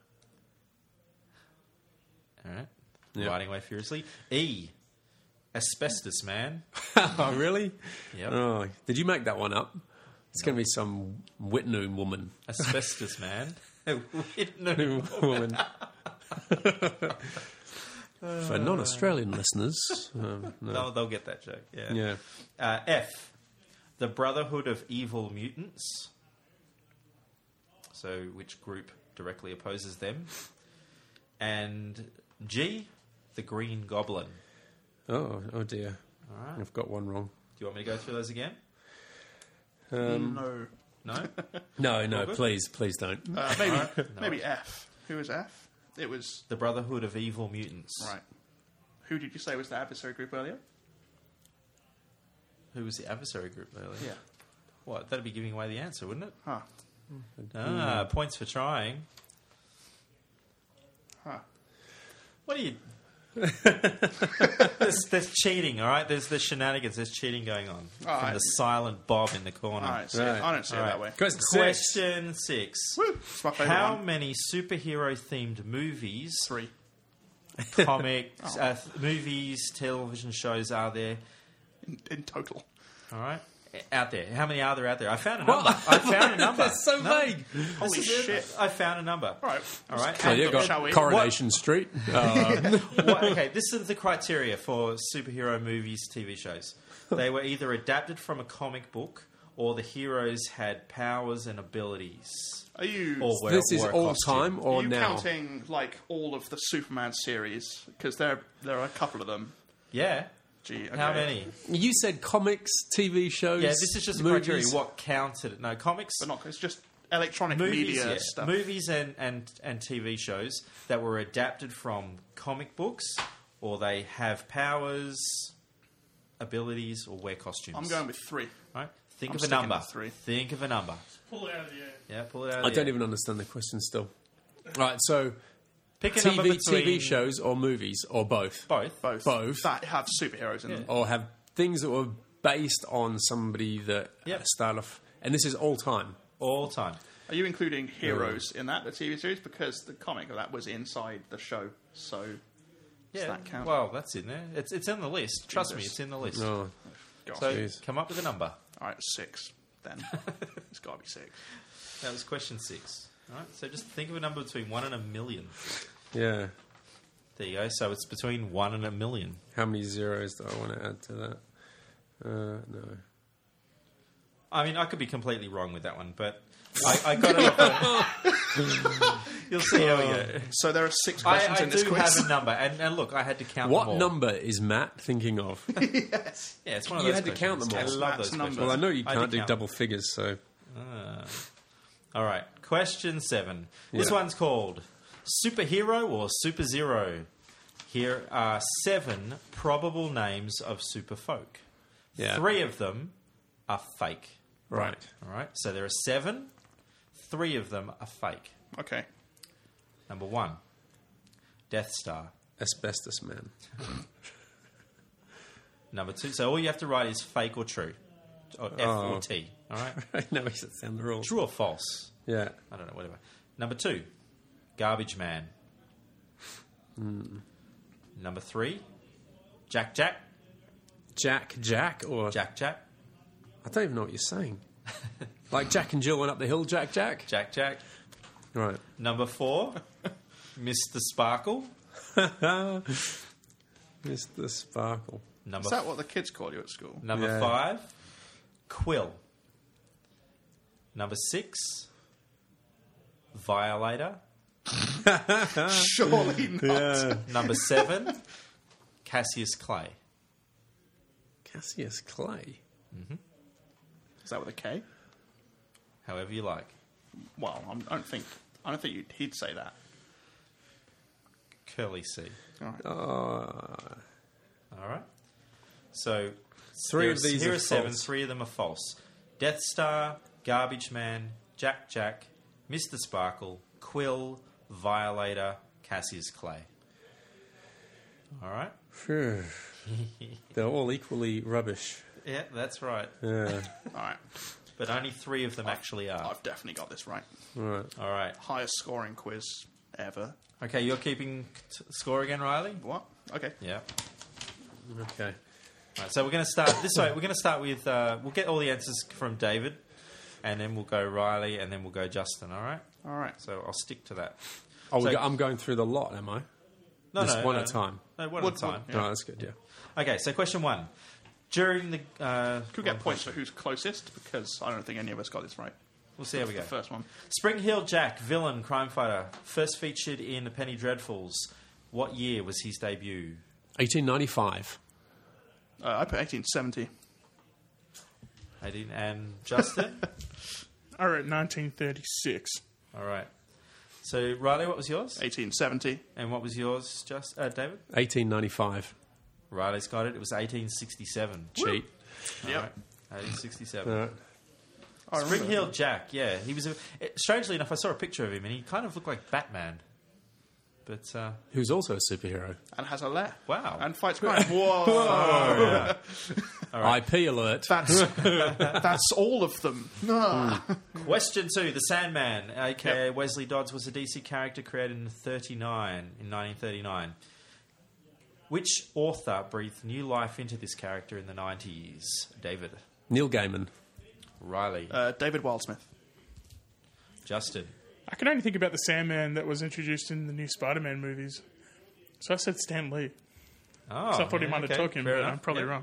All right. Yep. Riding away furiously. E. Asbestos Man. Oh, really? Yep. Oh, did you make that one up? It's going to be some Whitnoon woman. Asbestos Man. No. woman. For non-Australian listeners, no. They'll get that joke. Yeah. Yeah. F. The Brotherhood of Evil Mutants. So, which group directly opposes them? And G. The Green Goblin. Oh dear. All right. I've got one wrong. Do you want me to go through those again? No. No? No, please don't. Maybe F. Who was F? It was... The Brotherhood of Evil Mutants. Right. Who did you say was the adversary group earlier? Who was the adversary group earlier? Yeah. What? That'd be giving away the answer, wouldn't it? Huh. Points for trying. Huh. What are you... there's cheating, all right? There's shenanigans. There's cheating going on. All From right. the silent Bob in the corner. I don't see Right. it. I don't see it that way. Question 6. Question 6. Woo! It's my favourite How one. many superhero-themed movies, 3. comics, movies, television shows are there? In total. All right, out there. How many are there out there? I found a number. I found a number. That's so vague. Holy This is it. shit. I found a number. Right. All right. Oh, you Shall we? got Coronation Street. Okay, this is the criteria for superhero movies, TV shows. They were either adapted from a comic book or the heroes had powers and abilities. Are you... Or were, This is wore a all costume. time Are or you now? counting like all of the Superman series? Because there are a couple of them. Yeah. Gee, okay. How many? You said comics, TV shows. Yeah, this is just the movies. criteria. What counted? No, comics. But not. It's just electronic Movies, media yeah. stuff. Movies and TV shows that were adapted from comic books, or they have powers, abilities, or wear costumes. I'm going with 3. Right? Think I'm of a sticking number. with 3. Think of a number. Pull it out of the air. Yeah, pull it out. Of I the don't air. even understand the question still. Right, so Pick a number between TV shows or movies or both? both. Both. That have superheroes in them. Or have things that were based on somebody that Yep. started off... And this is all time. All time. Are you including Heroes in that, the TV series? Because the comic of that was inside the show. So does Yeah. that count? Well, that's in there. It's in the list. Trust me, Jesus. it's in the list. Oh, Gosh. So Jeez. come up with a number. All right, 6 then. It's got to be 6. That was question 6. All right. So just think of a number between 1 and 1 million. yeah. There you go. So it's between 1 and 1 million. How many zeros do I want to add to that? No. I mean, I could be completely wrong with that one, but I got it off. You'll see how we go. So there are 6 questions I in this do quiz. have a number, and look, I had to count them What all. number is Matt thinking of? Yes. Yeah, it's one of You those had to count questions. them all. I love Matt's those number. questions. Well, I know you I had can't to do count double figures, so... All right, question 7. This Yeah. one's called Superhero or Super Zero. Here are 7 probable names of superfolk. Yeah. 3 of them are fake. Right. All right, so there are 7. 3 of them are fake. Okay. Number 1, Death Star. Asbestos Man. Number 2, so all you have to write is fake or true, or F Oh. or T. All right, I know he said sound the rules. true or false. Yeah. I don't know, whatever. Number 2, Garbage Man. Number 3, Jack Jack. Jack or... Jack Jack. I don't even know what you're saying. Like Jack and Jill went up the hill, Jack? Jack Jack. Right. Number 4, Mr. Sparkle. Mr. Sparkle. Number Is that what the kids call you at school? Number Yeah. 5, Quill. Number 6, Violator. Surely not. Number 7, Cassius Clay. Cassius Clay. Is that with a K? However you like. Well, I don't think he'd say that. Curly C. All right. All right. So Three of these here are are 7. false. 3 of them are false. Death Star, Garbage Man, Jack, Mr. Sparkle, Quill, Violator, Cassius Clay. All right. Phew. They're all equally rubbish. Yeah, that's right. Yeah. All right. But only 3 of them actually are. I've definitely got this right. Right. All right. Highest scoring quiz ever. Okay, you're keeping score again, Riley? What? Okay. Yeah. Okay. Right, so we're going to start this way. We're going to start with, we'll get all the answers from David, and then we'll go Riley, and then we'll go Justin, all right? All right. So I'll stick to that. Oh, So- I'm going through the lot, am I? No, Just no, one no. at a time. No, one at a time. Yeah. Oh, that's good, yeah. Okay, so question 1. During the... Could we get points for who's closest? Because I don't think any of us got this right. We'll see how we go. The first one. Spring Hill Jack, villain, crime fighter, first featured in The Penny Dreadfuls. What year was his debut? 1895. I put 1870. 18. And Justin? I wrote 1936. All right. So, Riley, what was yours? 1870. And what was yours, David? 1895. Riley's got it. It was 1867. Cheat. Yep. All right. 1867. All right. Spring Hill Jack, yeah. He was strangely enough, I saw a picture of him and he kind of looked like Batman. But, Who's also a superhero. And has a lair. wow. And fights crime. Whoa. IP alert. That's all of them. Question 2. The Sandman, a.k.a. Wesley Dodds, was a DC character created in 1939. Which author breathed new life into this character in the 90s? David. Neil Gaiman. Riley. David Wildsmith. Justin. I can only think about the Sandman that was introduced in the new Spider-Man movies. So I said Stan Lee. Oh, So I thought he yeah, might have okay. took him, Fair but enough. I'm probably Yep. wrong.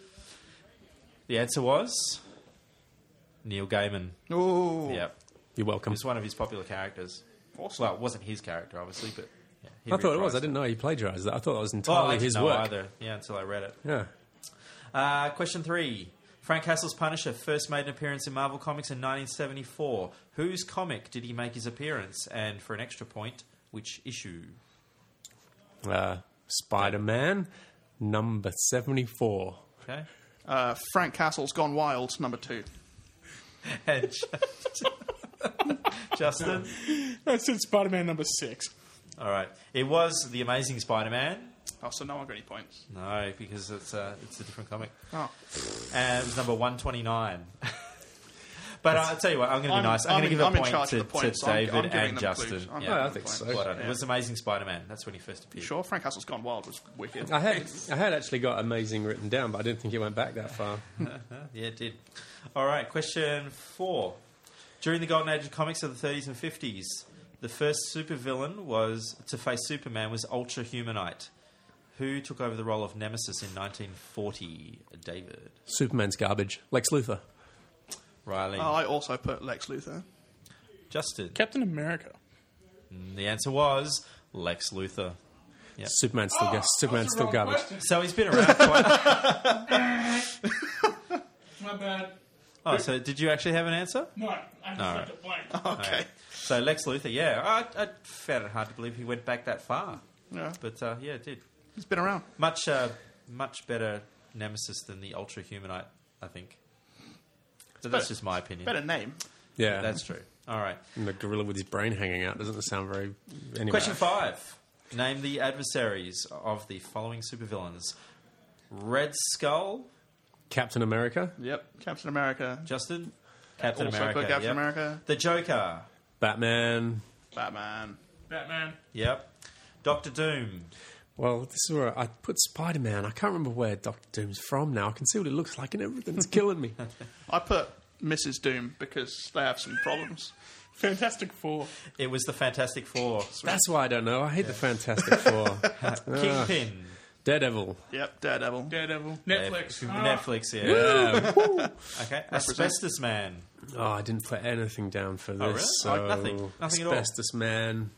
The answer was Neil Gaiman. Oh. Yep. You're welcome. He was one of his popular characters. Awesome. Well, it wasn't his character, obviously, but yeah, he I thought it was. reprised I didn't know he plagiarised that. I thought that was Well, entirely I didn't his know work. either. Yeah, until I read it. Yeah. Question 3. Frank Castle's Punisher first made an appearance in Marvel Comics in 1974. Whose comic did he make his appearance? And for an extra point, which issue? Spider-Man, number 74. Okay. Frank Castle's Gone Wild, number 2. And Justin? I said Spider-Man number 6. All right. It was The Amazing Spider-Man. Oh, so no one got any points. No, because it's a different comic. Oh. And it was number 129. But I'll tell you what, I'm going to be nice. I'm going to give I'm a in point charge to of the points. to David I'm giving and them Justin. clues. I'm Yeah. giving I them think points. so. Well done. Yeah. It was Amazing Spider-Man. That's when he first appeared. Sure, Frank Castle's Gone Wild was wicked. I had actually got amazing written down, but I didn't think it went back that far. Yeah, it did. All right, question 4. During the golden age of comics of the 30s and 50s, the first supervillain to face Superman was Ultra Humanite. Who took over the role of Nemesis in 1940? David. Superman's garbage. Lex Luthor. Riley. I also put Lex Luthor. Justin. Captain America. The answer was Lex Luthor. Yep. Superman's still garbage. So he's been around quite... My bad. Oh, so did you actually have an answer? No, I just All left it blank. Okay. So Lex Luthor, yeah. I found it hard to believe he went back that far. Yeah. But yeah, it did. He's been around. Much better Nemesis than the Ultra Humanite, I think. So that's just my opinion. Better name. Yeah. That's true. All right. And the gorilla with his brain hanging out doesn't sound very... Anyway. Question 5. Name the adversaries of the following supervillains. Red Skull, Captain America. Yep. Captain America. Justin. Captain Also America. put Captain yep. America. The Joker. Batman. Batman. Batman. Yep. Doctor Doom. Well, this is where I put Spider-Man. I can't remember where Dr. Doom's from now. I can see what it looks like and everything. It's killing me. I put Mrs. Doom because they have some problems. Fantastic Four. It was the Fantastic Four. That's why I don't know. I hate the Fantastic Four. Kingpin. Daredevil. Yep, Daredevil. Netflix. Netflix, yeah. Yeah. Okay. Asbestos Man. Oh, I didn't put anything down for this. really? So Like nothing? Nothing at all? Asbestos Man.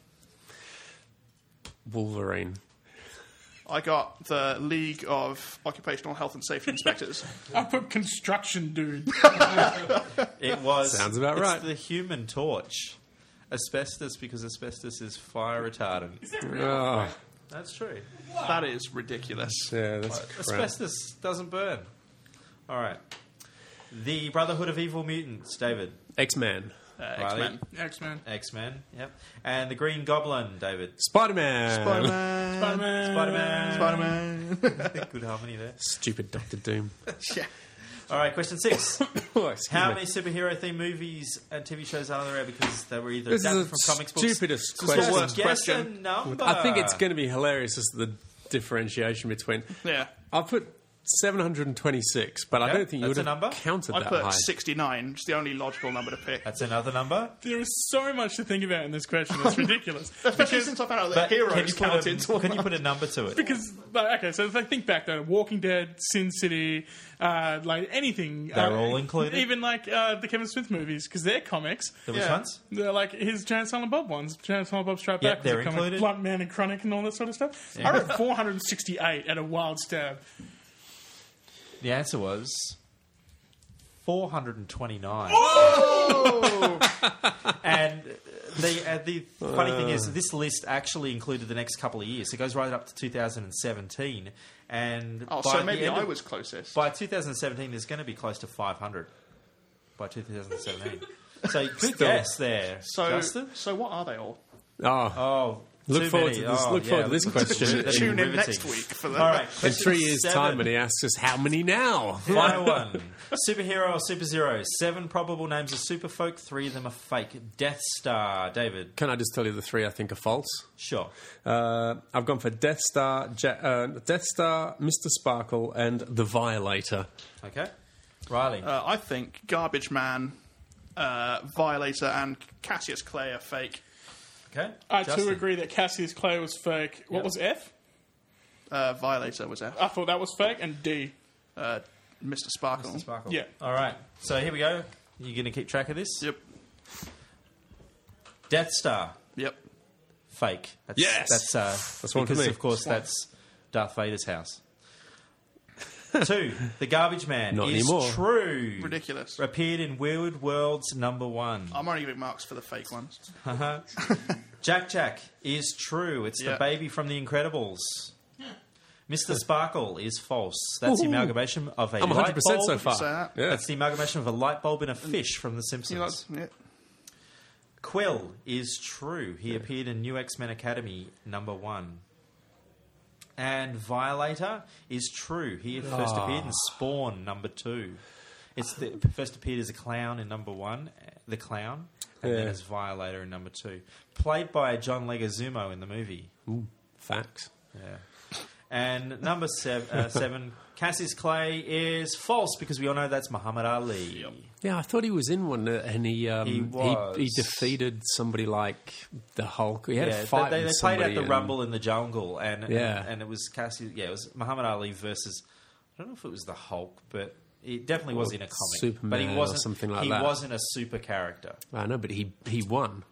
Wolverine. I got the League of Occupational Health and Safety Inspectors. I put Construction Dude. It was. Sounds about right. It's the Human Torch. Asbestos, because asbestos is fire retardant. Oh, That's true. That is ridiculous. yeah, that's crap. Asbestos doesn't burn. All right. The Brotherhood of Evil Mutants, David. X-Man. X-Men. X-Men. X-Men, yep. And the Green Goblin, David. Spider-Man. Spider-Man. Spider-Man. Spider-Man. Good harmony there. Stupid Doctor Doom. Yeah. All right, question 6. Oh, excuse How me. many superhero-themed movies and TV shows are there because they were either This is adapted the from comics books? stupidest This is the question. worst Guess a question. number. I think it's going to be hilarious as the differentiation between... Yeah. I'll put 726, but I Okay, don't think you that's would a have number. counted I that put high. 69. It's the only logical number to pick. That's another number. There is so much to think about in this question. It's ridiculous. Especially since I found out that But heroes counted. can you put a number to it? Because, like, okay, so if I think back though, Walking Dead, Sin City, like anything. They're all included? Even like the Kevin Smith movies, because they're comics. Which Yeah. ones? They're like his Giant Silent Bob ones. Giant Silent Bob Strike Yeah, Back. was they're a comic. included. Blunt Man and Chronic and all that sort of stuff. I wrote 468 at a wild stab. The answer was 429. And the funny thing is, this list actually included the next couple of years. It goes right up to 2017. And Oh, by so the maybe end I of- was closest. By 2017, there's going to be close to 500 by 2017. So good guess there, Justin. So what are they all? Oh, Oh, look too forward many. to this. Oh, Look forward to this question. That'd be Tune in riveting. next week for that. All right, In question 3 years' 7. time, when he asks us how many now, Final one. Superhero or super zero? 7 probable names of superfolk. 3 of them are fake. Death Star, David. can I just tell you the 3 I think are false? Sure. I've gone for Death Star, Mr. Sparkle, and the Violator. Okay. Riley. I think Garbage Man, Violator, and Cassius Clay are fake. Okay. I Justin. too agree that Cassius Clay was fake. What Yep. was F? Violator was F. I thought that was fake. And D. Mr. Sparkle. Sparkle. Yeah. All right. So here we go. You going to keep track of this? Yep. Death Star. Yep. Fake. That's, Yes! That's one for because, me. of course, that's Darth Vader's house. 2. The Garbage Man Not is anymore. true. Ridiculous. Appeared in Weird World's #1. I'm only giving marks for the fake ones. Jack Jack is true. It's the Yeah. baby from The Incredibles. Mr. Sparkle is false. That's the Ooh. amalgamation of a I'm light 100% bulb. so far. say that? Yeah. That's the amalgamation of a light bulb and a fish from The Simpsons. Yeah. Quill is true. He appeared in New X-Men Academy #1. And Violator is true. He first appeared in Spawn #2. It's first appeared as a clown in #1, the clown, and then Yeah. as Violator in #2. Played by John Leguizamo in the movie. Facts. Yeah. And number 7, Cassius Clay is false because we all know that's Muhammad Ali. Yeah, I thought he was in one, and he was. he defeated somebody like the Hulk. He had Yeah, a fight they with played somebody. at the and- Rumble in the Jungle, and Yeah. and it was Cassius. Yeah, it was Muhammad Ali versus. I don't know if it was the Hulk, but it definitely was in a comic. Superman but he or wasn't something like he that. wasn't a super character. I know, but he won.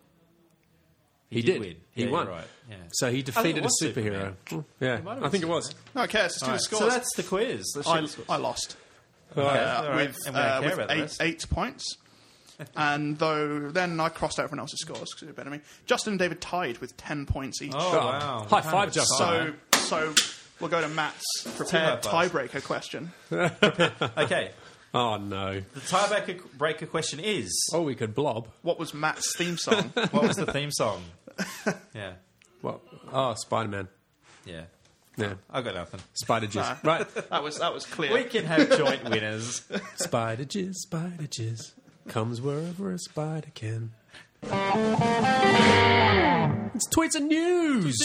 He did. win. He Yeah, won. you're right. Yeah. So he defeated a was superhero. Superman. Yeah, might have I think it been was. No, okay, let's do the Right, scores. so that's the quiz. Let's check the scores. I lost. Okay, all right. With, And we don't care with about the rest. 8 points. And then I crossed out everyone else's scores because they're better than me. Justin and David tied with 10 points each. Oh, wow. High five, Justin. So we'll go to Matt's prepared high fives. tiebreaker question. Okay, Oh no! the tiebreaker question is: Oh, we could blob. What was Matt's theme song? what was the theme song? Yeah, What? Oh, Spider-Man. yeah. Yeah, I got nothing. Spider Jizz. Nah. Right. That was clear. We can have joint winners. Spider Jizz comes wherever a spider can. It's tweets and news.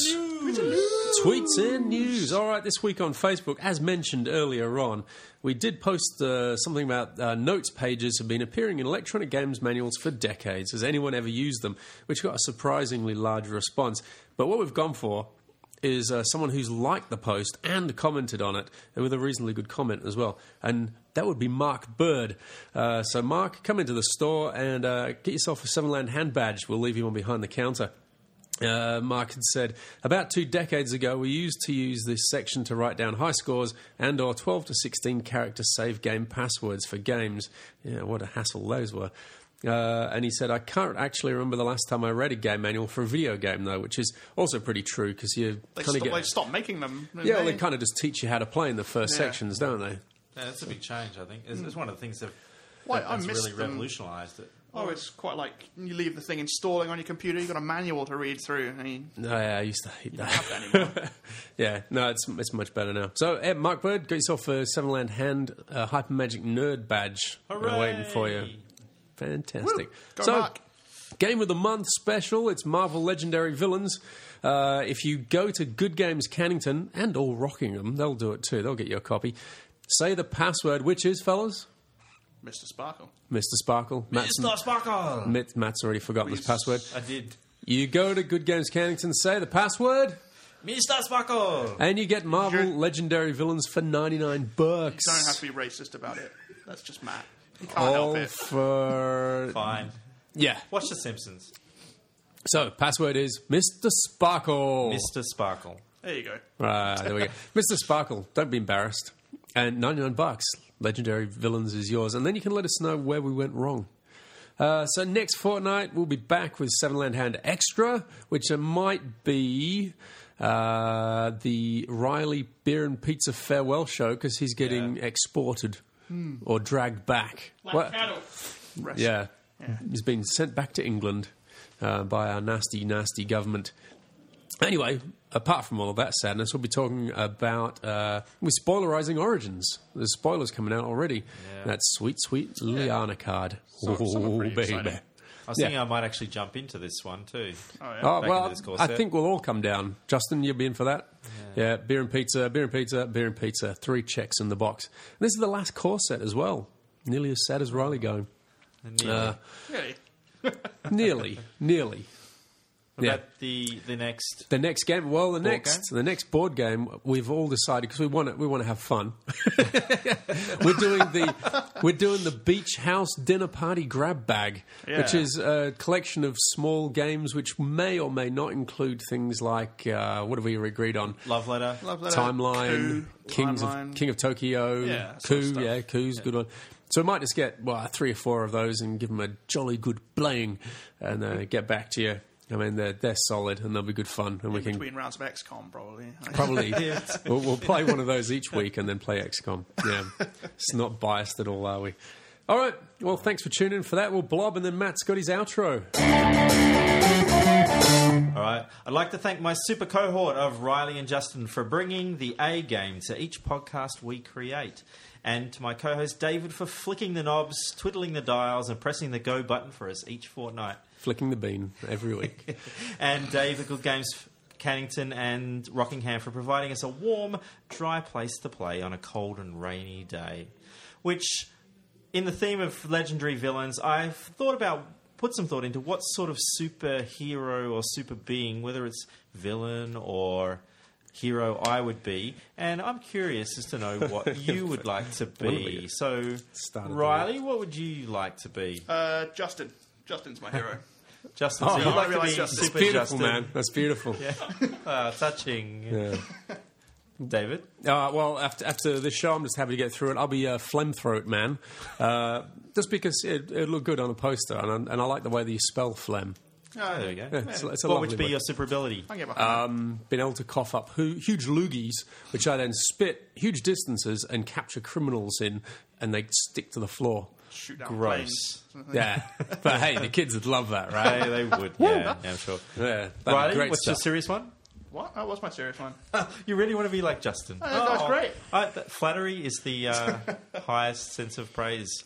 Tweets and news. All right, this week on Facebook, as mentioned earlier on, we did post something about notes pages have been appearing in electronic games manuals for decades. Has anyone ever used them? Which got a surprisingly large response. But what we've gone for is someone who's liked the post and commented on it, and with a reasonably good comment as well. And that would be Mark Bird. So, Mark, come into the store and get yourself a Seven Land hand badge. We'll leave you one behind the counter. Mark had said, about 2 decades ago, we used to use this section to write down high scores and or 12 to 16 character save game passwords for games. Yeah, what a hassle those were. And he said, I can't actually remember the last time I read a game manual for a video game, though, which is also pretty true, because you kind of get... They stopped making them. Yeah, well, they kind of just teach you how to play in the first sections, don't they? Yeah, that's a big change, I think. It's one of the things that I that's missed really them. revolutionised it. Oh, it's quite like you leave the thing installing on your computer, you've got a manual to read through. And you I used to hate don't that. have that anymore. Yeah, no, it's much better now. So, Mark Bird, got yourself a Seven Land Hand Hyper Magic Nerd badge waiting for you. Fantastic. Go so, Mark. Game of the Month special. It's Marvel Legendary Villains. If you go to Good Games Cannington and or Rockingham, they'll do it too. They'll get you a copy. Say the password, which is, fellas? Mr. Sparkle. Mr. Sparkle. Mr. Sparkle! Matt's already forgotten his password. I did. You go to Good Games Cannington, say the password, Mr. Sparkle! and you get Marvel Legendary Villains for $99. You don't have to be racist about it. That's just Matt. You can't All help it. for... Fine. Yeah. Watch The Simpsons. So, password is Mr. Sparkle. Mr. Sparkle. There you go. Right, there we go. Mr. Sparkle, don't be embarrassed. And $99. Legendary Villains is yours. And then you can let us know where we went wrong. So next fortnight, we'll be back with Seven Land Hand Extra, which might be the Riley Beer and Pizza Farewell show, because he's getting exported or dragged back. Like cattle. Yeah. He's been sent back to England by our nasty, nasty government. Anyway, apart from all of that sadness, we'll be talking about we're spoilerizing Origins. There's spoilers coming out already. Yeah. That sweet, sweet Liliana card. Some are pretty baby. exciting. I was thinking I might actually jump into this one too. Oh, yeah. Oh, Back well, into this course I set. think we'll all come down. Justin, you'll be in for that? Yeah, beer and pizza, beer and pizza, beer and pizza. 3 checks in the box. And this is the last course set as well. Nearly as sad as Riley going. Really? Nearly. What about the next? The next game, well, the Board next board game, we've all decided, because we want to have fun. we're doing the Beach House Dinner Party Grab Bag, which is a collection of small games which may or may not include things like what have we agreed on? Love Letter. Timeline, Coup, King of Tokyo, Yeah, that Coup, sort of stuff. Coup's a good one. So we might just get 3 or 4 of those and give them a jolly good playing, and get back to you. I mean, they're solid and they'll be good fun, and we can Between rounds of XCOM, probably. we'll play one of those each week and then play XCOM. Yeah, it's not biased at all, are we? All right. Well, thanks for tuning in for that. We'll blob, and then Matt's got his outro. All right. I'd like to thank my super cohort of Riley and Justin for bringing the A game to each podcast we create. And to my co-host David for flicking the knobs, twiddling the dials, and pressing the go button for us each fortnight. Flicking the bean every week. And Dave at Good Games Cannington and Rockingham for providing us a warm, dry place to play on a cold and rainy day. Which, in the theme of legendary villains, I've put some thought into what sort of superhero or super being, whether it's villain or hero I would be, and I'm curious as to know what you would like to be. So, Riley, what would you like to be? Justin. Justin's my hero. Justin, so you'd I like to realise be Justin. Super Beautiful, Justin. man. That's beautiful. Yeah. Touching. Yeah. David? Well, after this show, I'm just happy to get through it. I'll be a Phlegmthroat Man, just because it looked good on a poster, and I like the way that you spell phlegm. Oh, there we go. Yeah, it's a What lovely would be word. your super ability? I get behind that. Being able to cough up huge loogies, which I then spit huge distances and capture criminals in, and they stick to the floor. Shoot down Gross. planes. Yeah, but hey, the kids would love that, right? They would. Yeah, I'm sure. Yeah, that'd be Riley, great what's your stuff. serious one? What? That was my serious one. You really want to be like Justin? that was great. Flattery is the highest sense of praise.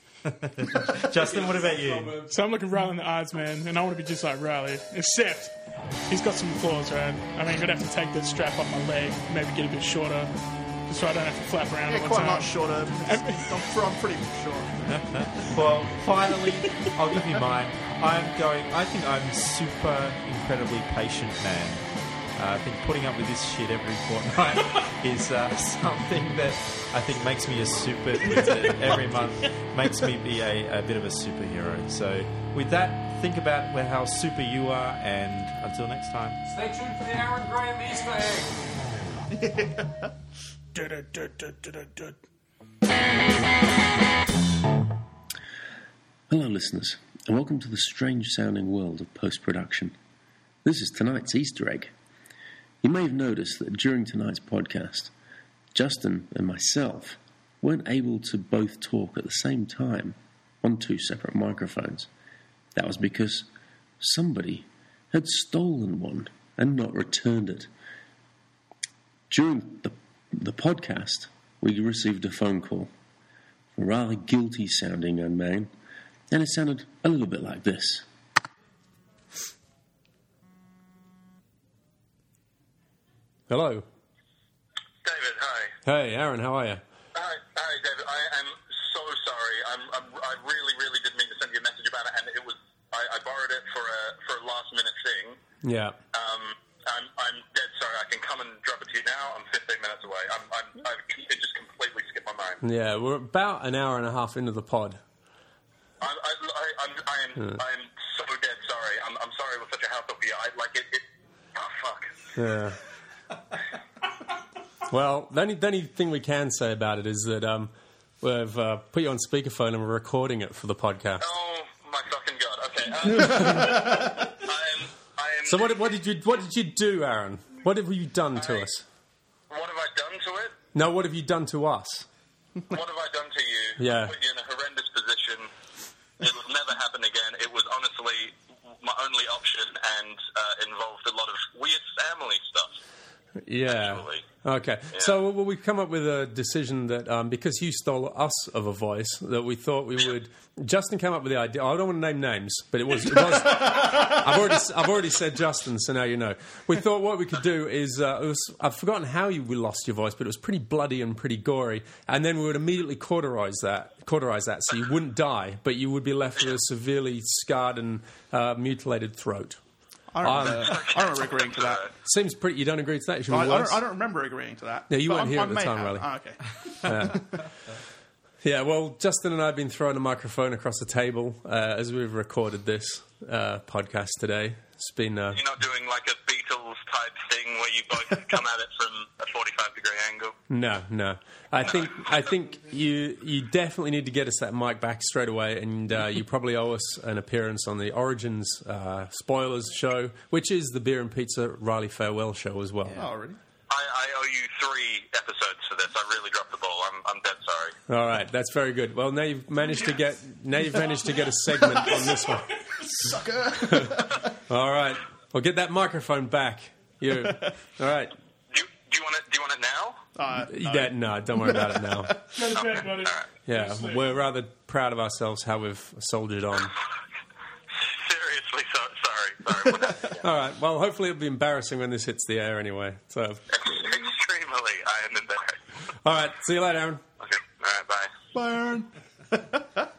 Justin, what about you? So I'm looking Riley in the odds, man, and I want to be just like Riley. Except he's got some flaws, right? I mean, I'm going to have to take the strap off my leg, maybe get a bit shorter, just so I don't have to flap around all the Quite a time. lot shorter. I'm pretty short. Well, finally, I'll give you mine. I think I'm super incredibly patient man. I think putting up with this shit every fortnight is something that I think makes me a super every month, makes me be a bit of a superhero. So with that, think about how super you are, and until next time. Stay tuned for the Aaron Graham Easter egg. Hello, listeners, and welcome to the strange-sounding world of post-production. This is tonight's Easter egg. You may have noticed that during tonight's podcast, Justin and myself weren't able to both talk at the same time on two separate microphones. That was because somebody had stolen one and not returned it. During the podcast, we received a phone call from a rather guilty-sounding young man, and it sounded a little bit like this. Hello. David, hi. Hey, Aaron, how are you? Hi, David. I am so sorry. I really didn't mean to send you a message about it, and it was I borrowed it for a last minute thing. Yeah. I'm dead sorry. I can come and drop it to you now. I'm 15 minutes away. It just completely skipped my mind. Yeah, we're about an hour and a half into the pod. I am so dead sorry. I'm sorry it was such a hassle for you. Oh fuck. Yeah. Well, the only thing we can say about it is that we've put you on speakerphone and we're recording it for the podcast. Oh my fucking god! Okay. I am. So what did you do, Aaron? What have you done to us? What have I done to it? No, what have you done to us? What have I done to you? Yeah. I put you in a horrendous position. It will never happen again. It was honestly my only option and involved a lot of weird family stuff. Yeah. Actually. Okay. Yeah. So we've come up with a decision that because you stole us of a voice, that we thought we would. Justin came up with the idea. I don't want to name names, but it was. I've already said Justin, so now you know. We thought what we could do is I've forgotten how we lost your voice, but it was pretty bloody and pretty gory, and then we would immediately cauterize that, so you wouldn't die, but you would be left with a severely scarred and mutilated throat. I don't remember agreeing to that. Seems pretty. You don't agree to that? It should be I worse. don't remember agreeing to that. Yeah, you weren't here at the time, really. Oh, okay. Yeah, well, Justin and I have been throwing a microphone across the table as we've recorded this podcast today. It's been... You're not doing like a Beatles-type thing where you both come at it from a 45-degree angle? No. I think you definitely need to get us that mic back straight away, and you probably owe us an appearance on the Origins Spoilers show, which is the Beer and Pizza Riley Farewell show as well. Oh, already? I owe you 3 episodes for this. I really dropped the ball. I'm dead sorry. All right, that's very good. Well, now you've managed to get a segment on this one. Sucker. All right. Well, get that microphone back. You. All right. Do you want it now? No, don't worry about it now. Go to bed, buddy. Yeah, we're rather proud of ourselves how we've soldiered on. Seriously, sorry. All right. Well, hopefully it'll be embarrassing when this hits the air anyway. So. Extremely, I am embarrassed. All right. See you later, Aaron. Okay. All right. Bye. Bye, Aaron.